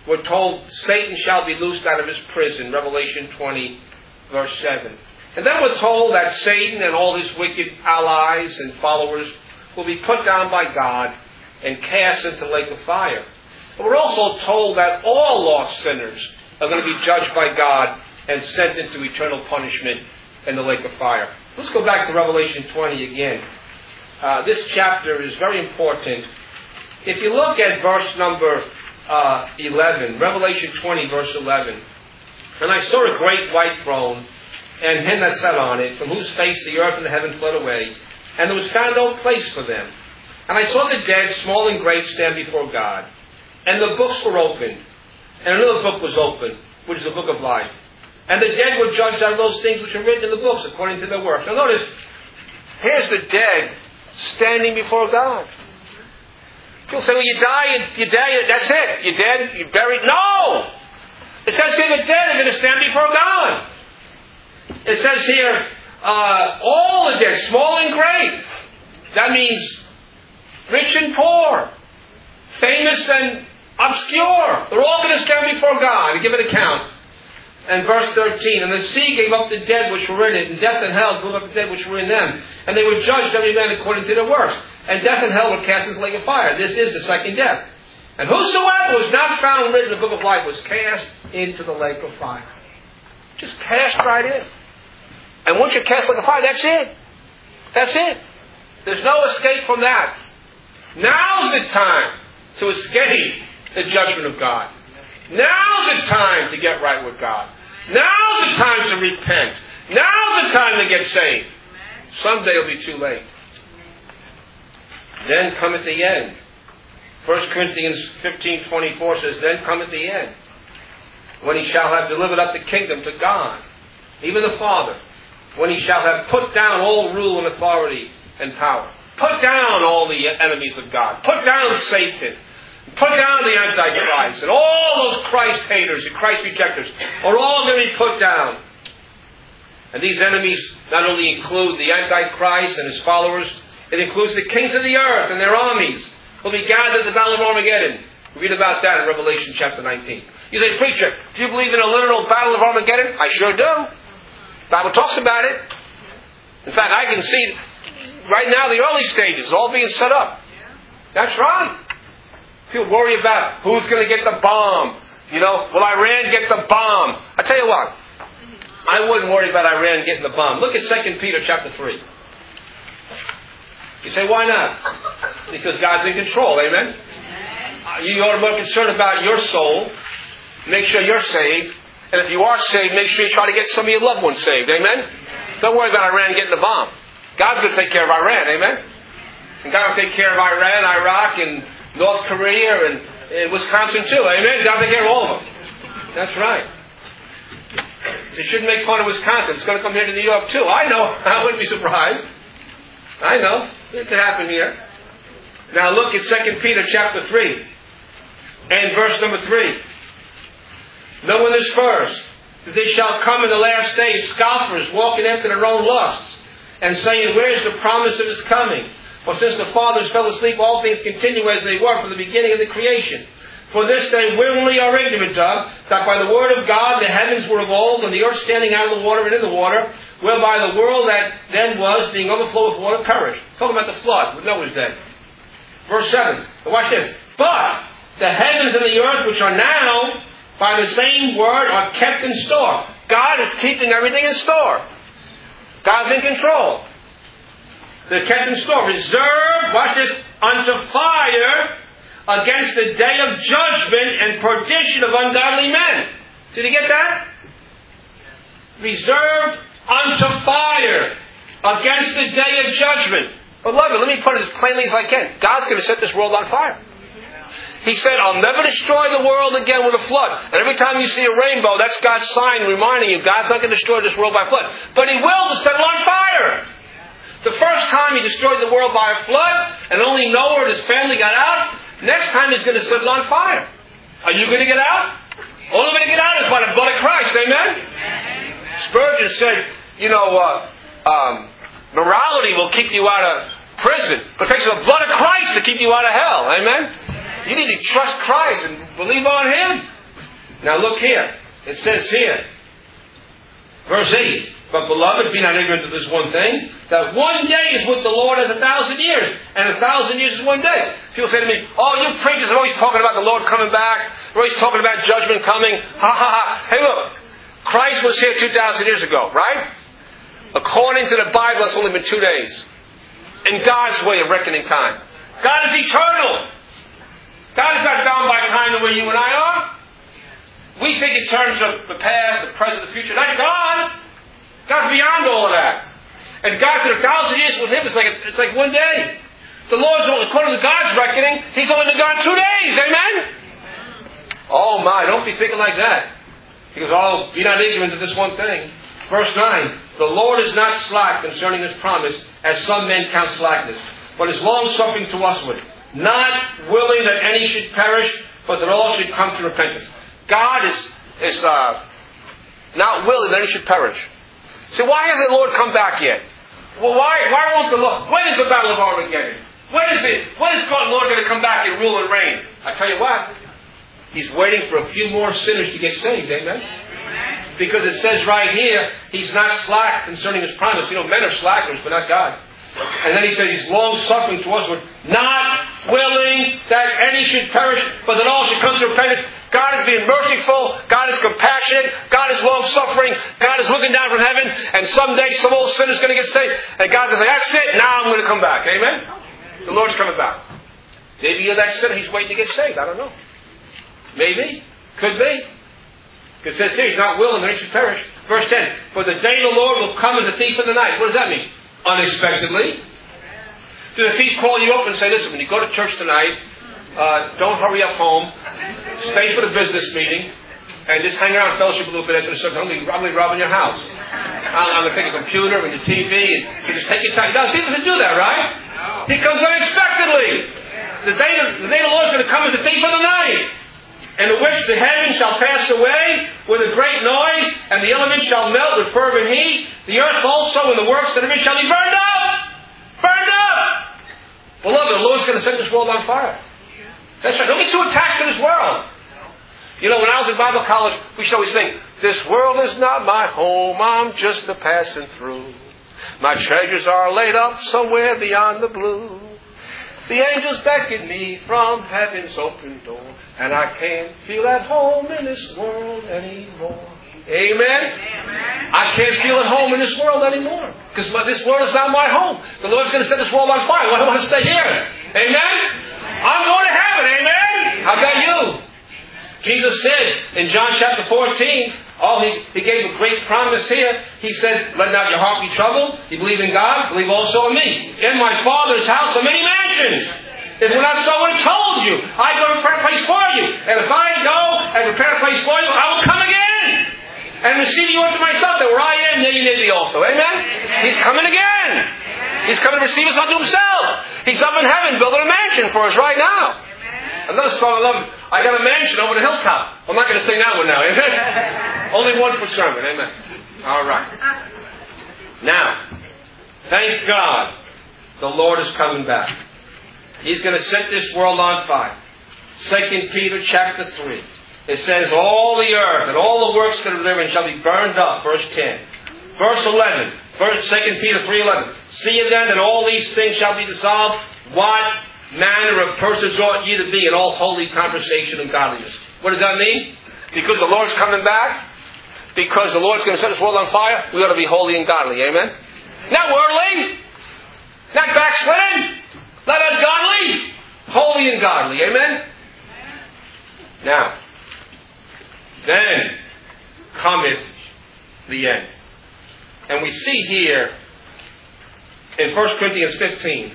we're told Satan shall be loosed out of his prison, Revelation twenty, verse seven. And then we're told that Satan and all his wicked allies and followers will be put down by God and cast into the lake of fire. But we're also told that all lost sinners are going to be judged by God and sent into eternal punishment in the lake of fire. Let's go back to Revelation twenty again. Uh, this chapter is very important. If you look at verse number uh, eleven, Revelation twenty, verse eleven, and I saw a great white throne, and him that sat on it, from whose face the earth and the heaven fled away, and there was found no place for them. And I saw the dead, small and great, stand before God. And the books were opened. And another book was opened, which is the book of life. And the dead were judged out of those things which are written in the books, according to their works. Now notice, here's the dead standing before God. People say, well, you die, you, you die, that's it. You're dead, you're buried. No! It says here the dead are going to stand before God. It says here, uh, all the dead, small and great. That means rich and poor, famous and obscure. They're all going to stand before God and give an account. And verse thirteen, and the sea gave up the dead which were in it, and death and hell gave up the dead which were in them. And they were judged every man according to their works. And death and hell were cast into the lake of fire. This is the second death. And whosoever was not found written in the book of life was cast into the lake of fire. Just cast right in. And once you're cast like a fire, that's it. That's it. There's no escape from that. Now's the time to escape the judgment of God. Now's the time to get right with God. Now's the time to repent. Now's the time to get saved. Someday it'll be too late. Then cometh the end. First Corinthians fifteen twenty-four says, then cometh the end, when he shall have delivered up the kingdom to God, even the Father, when he shall have put down all rule and authority and power. Put down all the enemies of God. Put down Satan. Put down the Antichrist. And all those Christ haters and Christ rejectors are all going to be put down. And these enemies not only include the Antichrist and his followers, it includes the kings of the earth and their armies who will be gathered at the Battle of Armageddon. We read about that in Revelation chapter nineteen. You say, preacher, do you believe in a literal Battle of Armageddon? I sure do. The Bible talks about it. In fact, I can see right now the early stages all being set up. That's right. People worry about who's going to get the bomb. You know, will Iran get the bomb? I tell you what, I wouldn't worry about Iran getting the bomb. Look at Second Peter chapter three. You say, why not? Because God's in control, amen? Uh, you ought to be more concerned about your soul. Make sure you're saved. And if you are saved, make sure you try to get some of your loved ones saved, amen? Don't worry about Iran getting the bomb. God's going to take care of Iran, amen? And God will take care of Iran, Iraq, and North Korea, and, and Wisconsin too, amen? God will take care of all of them. That's right. You shouldn't make fun of Wisconsin. It's going to come here to New York too. I know. I wouldn't be surprised. I know. It could happen here. Now look at Second Peter chapter three. And verse number three. Knowing this first, that they shall come in the last days scoffers, walking after their own lusts, and saying, where's the promise of his coming? For since the fathers fell asleep, all things continue as they were from the beginning of the creation. For this they willingly are ignorant of, that by the word of God the heavens were of old, and the earth standing out of the water and in the water, whereby the world that then was, being overflowed with water, perished. Talking about the flood with Noah's day. Verse seven. Now watch this. But the heavens and the earth, which are now, by the same word, are kept in store. God is keeping everything in store. God's in control. They're kept in store. Reserved, watch this, unto fire, against the day of judgment and perdition of ungodly men. Did you get that? Reserved unto fire against the day of judgment. Beloved, let me put it as plainly as I can. God's going to set this world on fire. He said, I'll never destroy the world again with a flood. And every time you see a rainbow, that's God's sign reminding you God's not going to destroy this world by flood. But He will to set it on fire. The first time He destroyed the world by a flood, and only Noah and his family got out, next time He's going to set it on fire. Are you going to get out? Only way to get out is by the blood of Christ. Amen? Amen. Spurgeon said, you know, uh, um, morality will keep you out of prison, but it takes the blood of Christ to keep you out of hell. Amen? You need to trust Christ and believe on Him. Now look here. It says here, verse eight, but beloved, be not ignorant of this one thing, that one day is with the Lord as a thousand years, and a thousand years is one day. People say to me, oh, you preachers are always talking about the Lord coming back. You're always talking about judgment coming. Ha ha ha. Hey look, Christ was here two thousand years ago, right? According to the Bible, it's only been two days. In God's way of reckoning time. God is eternal. God is not bound by time the way you and I are. We think in terms of the past, the present, the future. Not God. God's beyond all of that. And God said a thousand years with Him, it's like, a, it's like one day. The Lord's only, according to God's reckoning, He's only been gone two days. Amen? Oh my, don't be thinking like that. He goes, oh, be not ignorant of this one thing. Verse nine, the Lord is not slack concerning His promise, as some men count slackness, but is long-suffering to usward, not willing that any should perish, but that all should come to repentance. God is, is uh, not willing that any should perish. So why hasn't the Lord come back yet? Well, why, why won't the Lord? When is the battle of Armageddon? When is it? When is God, the Lord going to come back and rule and reign? I tell you what, He's waiting for a few more sinners to get saved. Amen? Because it says right here, He's not slack concerning His promise. You know, men are slackers, but not God. And then He says He's long-suffering to us, not willing that any should perish, but that all should come to repentance. God is being merciful. God is compassionate. God is long-suffering. God is looking down from heaven. And someday some old sinner's going to get saved. And God's going to say, that's it. Now I'm going to come back. Amen? The Lord's coming back. Maybe you're that sinner. He's waiting to get saved. I don't know. Maybe. Could be. It says here, He's not willing that any should perish. Verse ten. For the day of the Lord will come as a thief in the night. What does that mean? Unexpectedly. Does the thief call you up and say, listen, when you go to church tonight, uh, don't hurry up home. Stay for the business meeting. And just hang around and fellowship a little bit after the service. I'm going to be robbing your house. I'm going to take a computer and your T V. And so just take your time. No, he doesn't do that, right? He comes unexpectedly. The day, the day of the Lord is going to come as a thief in the night. In which the heavens shall pass away with a great noise, and the elements shall melt with fervent heat. The earth also and the works that are in it shall be burned up. Burned up. Beloved, the Lord's going to set this world on fire. That's right. Don't be too attached to this world. You know, when I was in Bible college, we should always sing, this world is not my home, I'm just a passing through. My treasures are laid up somewhere beyond the blue. The angels beckon me from heaven's open door, and I can't feel at home in this world anymore. Amen? Amen. I can't feel at home in this world anymore, because this world is not my home. The Lord's going to set this world on fire. I don't want to stay here. Amen? I'm going to heaven. Amen? How about you? Jesus said in John chapter fourteen, oh, he, he gave a great promise here. He said, let not your heart be troubled. You believe in God, believe also in me. In my Father's house are many mansions. If we're not so, I would have told you. I go to prepare a place for you. And if I go and prepare a place for you, I will come again and receive you unto myself, that where I am, there you may be also. Amen? He's coming again. He's coming to receive us unto Himself. He's up in heaven building a mansion for us right now. Another song I love, I got a mansion over the hilltop. I'm not going to sing that one now. Amen? Only one for sermon. Amen. All right. Now, thank God the Lord is coming back. He's going to set this world on fire. Second Peter chapter three. It says, all the earth and all the works that are therein shall be burned up. Verse ten. Verse eleven. First, Second Peter three eleven. See ye then that all these things shall be dissolved. What manner of persons ought ye to be in all holy conversation and godliness? What does that mean? Because the Lord's coming back? Because the Lord's going to set this world on fire? We ought to be holy and godly. Amen? Not worldly. Not backslidden. Not ungodly. Holy and godly. Amen? Now, then cometh the end. And we see here in First Corinthians fifteen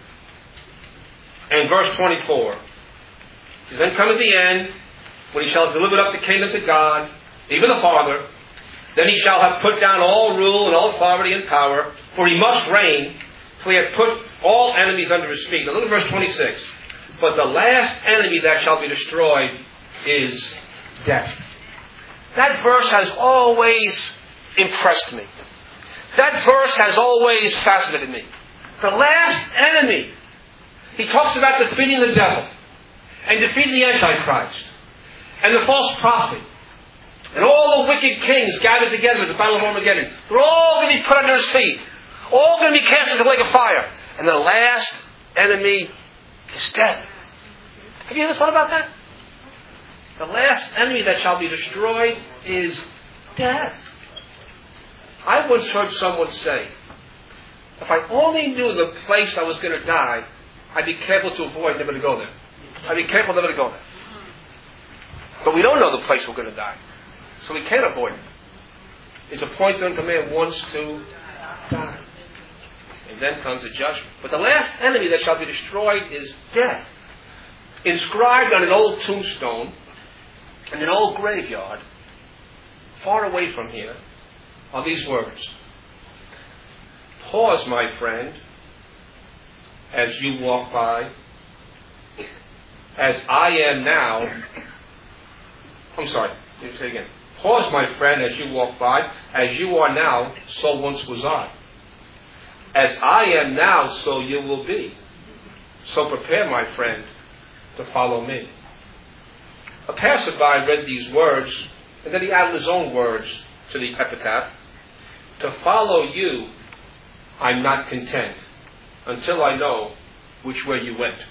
and verse twenty-four. Then cometh the end, when He shall have delivered up the kingdom to God, even the Father. Then He shall have put down all rule and all authority and power, for He must reign, for He hath put all enemies under His feet. Now look at verse twenty-six. But the last enemy that shall be destroyed is death. That verse has always impressed me. That verse has always fascinated me. The last enemy. He talks about defeating the devil and defeating the Antichrist and the false prophet And all the wicked kings gathered together at the Battle of Armageddon. They're all going to be put under his feet. All going to be cast into the lake of fire. And the last enemy is death. Have you ever thought about that? The last enemy that shall be destroyed is death. I once heard someone say, if I only knew the place I was going to die, I'd be careful to avoid never to go there. I'd be careful never to go there. But we don't know the place we're going to die. So we can't avoid it. It's appointed unto man once to die. And then comes the judgment. But the last enemy that shall be destroyed is death. Inscribed on an old tombstone, in an old graveyard, far away from here, are these words. Pause, my friend, as you walk by, as I am now. I'm sorry, let me say it again. Pause, my friend, as you walk by, as you are now, so once was I. As I am now, so you will be. So prepare, my friend, to follow me. A passerby read these words, and then he added his own words to the epitaph. To follow you, I'm not content, until I know which way you went.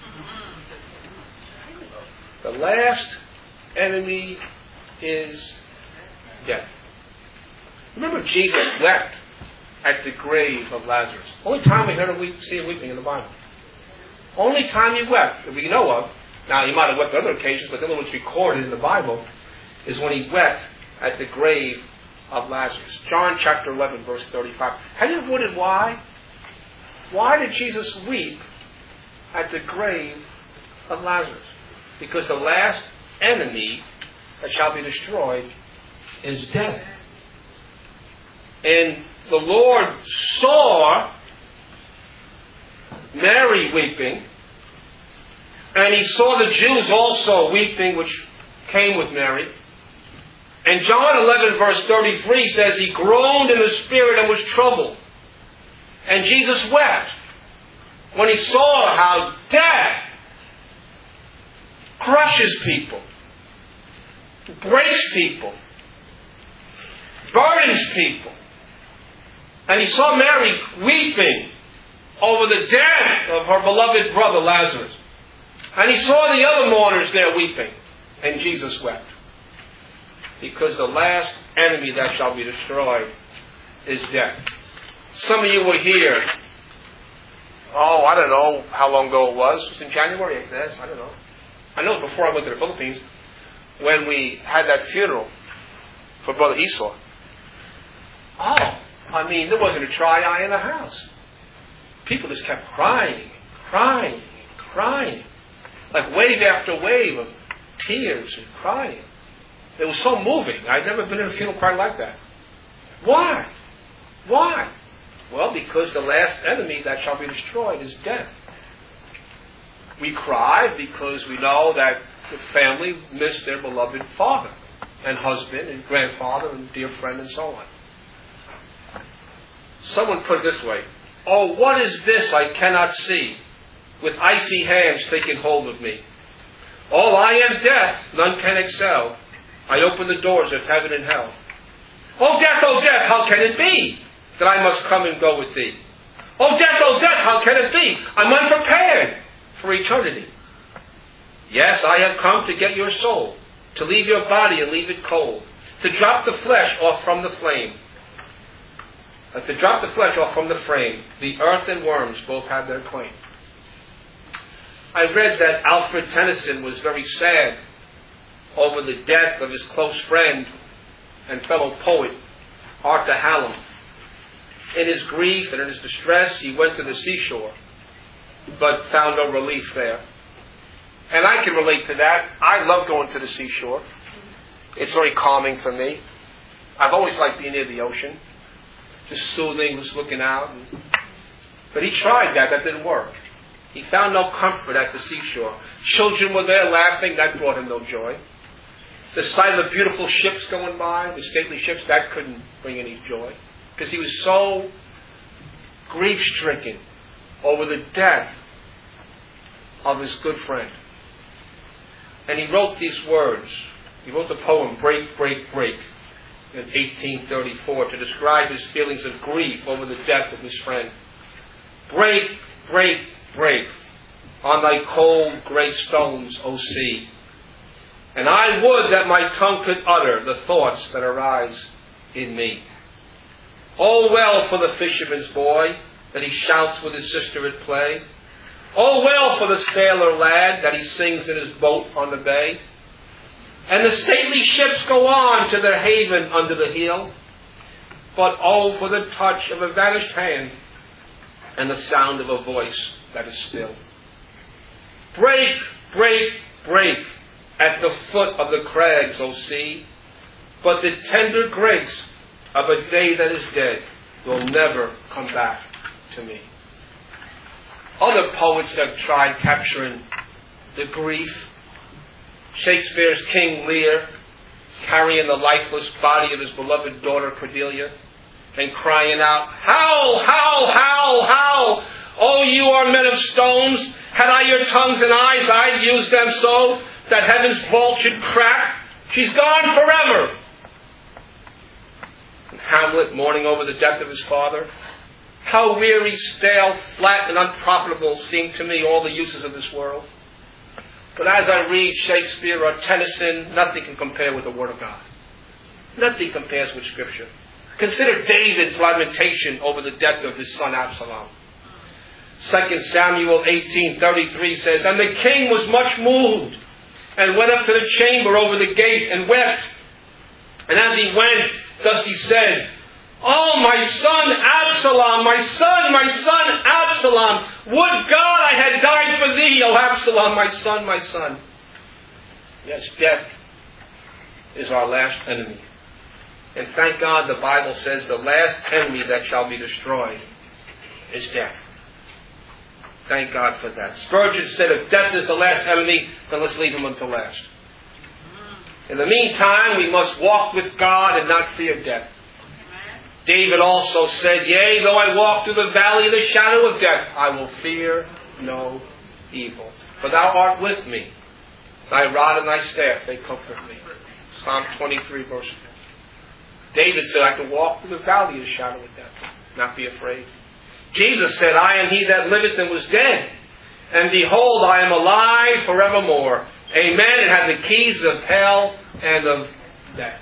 The last enemy is death. Remember, Jesus wept at the grave of Lazarus. Only time we heard him weep, see him weeping in the Bible. Only time he wept that we know of. Now, he might have wept on other occasions, but the only one that's recorded in the Bible is when he wept at the grave of Lazarus. John chapter eleven, verse thirty-five. Have you wondered why? Why did Jesus weep at the grave of Lazarus? Because the last enemy that shall be destroyed is death. And the Lord saw Mary weeping, and he saw the Jews also weeping, which came with Mary. And John eleven, verse thirty-three says, he groaned in the spirit and was troubled. And Jesus wept when he saw how death crushes people, breaks people, burdens people. And he saw Mary weeping over the death of her beloved brother Lazarus. And he saw the other mourners there weeping. And Jesus wept. Because the last enemy that shall be destroyed is death. Some of you were here. Oh, I don't know how long ago it was. It was in January, I guess. I don't know. I know before I went to the Philippines, when we had that funeral for Brother Esau. Oh, I mean, there wasn't a dry eye in the house. People just kept crying, crying, crying. Like wave after wave of tears and crying. It was so moving. I'd never been in a funeral quite like that. Why? Why? Well, because the last enemy that shall be destroyed is death. We cry because we know that the family missed their beloved father and husband and grandfather and dear friend and so on. Someone put it this way. Oh, what is this I cannot see, with icy hands taking hold of me? Oh, I am death, none can excel. I open the doors of heaven and hell. Oh, death, oh, death, how can it be that I must come and go with thee? Oh, death, oh, death, how can it be? I'm unprepared for eternity. Yes, I have come to get your soul, to leave your body and leave it cold, to drop the flesh off from the flame, uh, to drop the flesh off from the frame. The earth and worms both have their claim. I read that Alfred Tennyson was very sad over the death of his close friend and fellow poet, Arthur Hallam. In his grief and in his distress, he went to the seashore, but found no relief there. And I can relate to that. I love going to the seashore. It's very calming for me. I've always liked being near the ocean. Just soothing, just looking out. But he tried that. That didn't work. He found no comfort at the seashore. Children were there laughing. That brought him no joy. The sight of the beautiful ships going by, the stately ships, that couldn't bring any joy. Because he was so grief-stricken over the death of his good friend. And he wrote these words He wrote the poem Break, Break, Break in eighteen thirty-four to describe his feelings of grief over the death of his friend. Break, break, break on thy cold grey stones, O sea. And I would that my tongue could utter the thoughts that arise in me. Oh, well for the fisherman's boy that he shouts with his sister at play. Oh, well for the sailor lad that he sings in his boat on the bay. And the stately ships go on to their haven under the hill. But oh, for the touch of a vanished hand and the sound of a voice that is still. Break, break, break at the foot of the crags, O sea. But the tender grace of a day that is dead will never come back to me. Other poets have tried capturing the grief. Shakespeare's King Lear, carrying the lifeless body of his beloved daughter Cordelia, and crying out, "Howl, howl, howl, howl! Oh, you are men of stones! Had I your tongues and eyes, I'd use them so that heaven's vault should crack. She's gone forever!" And Hamlet, mourning over the death of his father, "How weary, stale, flat, and unprofitable seem to me all the uses of this world. But as I read Shakespeare or Tennyson, nothing can compare with the Word of God. Nothing compares with Scripture. Consider David's lamentation over the death of his son Absalom. Second Samuel eighteen thirty-three says, "And the king was much moved, and went up to the chamber over the gate, and wept. And as he went, thus he said, Oh, my son Absalom, my son, my son Absalom, would God I had died for thee, O Absalom, my son, my son." Yes, death is our last enemy. And thank God the Bible says the last enemy that shall be destroyed is death. Thank God for that. Spurgeon said, if death is the last enemy, then let's leave him until last. In the meantime, we must walk with God and not fear death. David also said, "Yea, though I walk through the valley of the shadow of death, I will fear no evil. For thou art with me. Thy rod and thy staff, they comfort me." Psalm twenty-three, verse four. David said, I can walk through the valley of the shadow of death, not be afraid. Jesus said, "I am he that liveth and was dead. And behold, I am alive forevermore." Amen. And have the keys of hell and of death.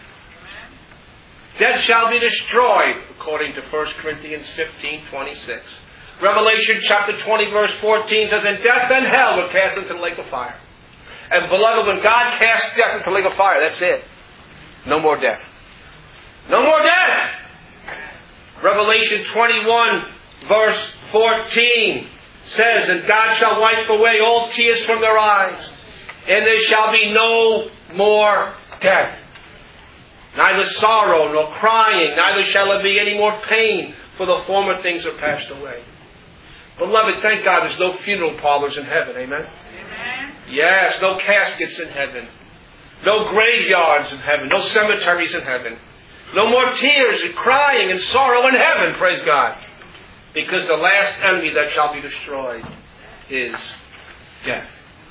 Death shall be destroyed, according to First Corinthians fifteen twenty-six. Revelation chapter twenty, verse fourteen says, "And death and hell were cast into the lake of fire." And beloved, when God casts death into the lake of fire, that's it. No more death. No more death! Revelation twenty-one, verse fourteen says, "And God shall wipe away all tears from their eyes, and there shall be no more death. Neither sorrow nor crying, neither shall there be any more pain, for the former things are passed away." Beloved, thank God there's no funeral parlors in heaven. Amen? Amen. Yes, no caskets in heaven. No graveyards in heaven. No cemeteries in heaven. No more tears and crying and sorrow in heaven, praise God. Because the last enemy that shall be destroyed is death.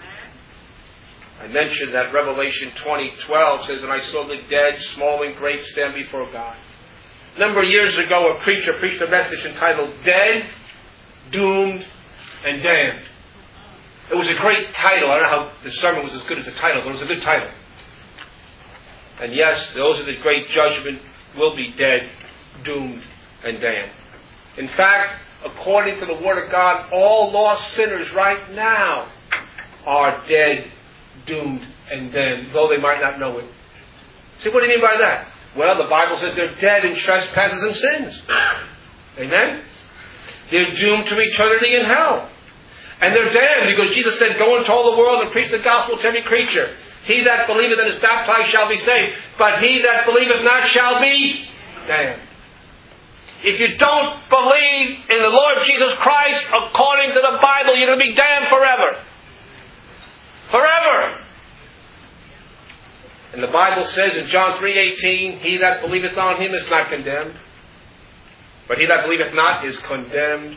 I mentioned that Revelation twenty twelve says, "And I saw the dead, small and great, stand before God." A number of years ago, a preacher preached a message entitled, "Dead, Doomed, and Damned." It was a great title. I don't know how the sermon was as good as the title, but it was a good title. And yes, those of the great judgment will be dead, doomed, and damned. In fact, according to the Word of God, all lost sinners right now are dead, doomed, and damned, though they might not know it. See, what do you mean by that? Well, the Bible says they're dead in trespasses and sins. Amen? They're doomed to eternity in hell. And they're damned because Jesus said, "Go into all the world and preach the gospel to every creature. He that believeth and is baptized shall be saved, but he that believeth not shall be damned." If you don't believe in the Lord Jesus Christ according to the Bible, you're going to be damned forever. Forever. And the Bible says in John three eighteen, "He that believeth on him is not condemned, but he that believeth not is condemned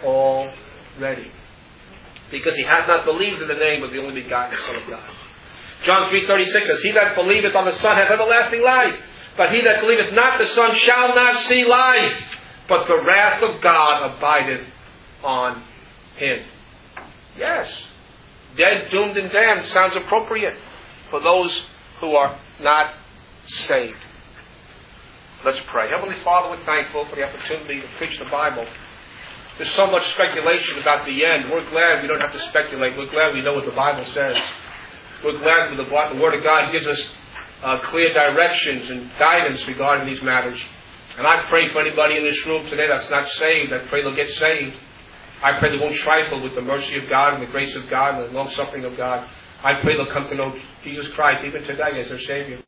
already, because he hath not believed in the name of the only begotten Son of God." John three thirty-six says, He that believeth on the Son hath everlasting life. But he that believeth not the Son shall not see life, but the wrath of God abideth on him. Yes. Dead, doomed, and damned sounds appropriate for those who are not saved. Let's pray. Heavenly Father, we're thankful for the opportunity to preach the Bible. There's so much speculation about the end. We're glad we don't have to speculate. We're glad we know what the Bible says. We're glad that the, the Word of God gives us uh, clear directions and guidance regarding these matters. And I pray for anybody in this room today that's not saved. I pray they'll get saved. I pray they won't trifle with the mercy of God and the grace of God and the long-suffering of God. I pray they'll come to know Jesus Christ even today as their Savior.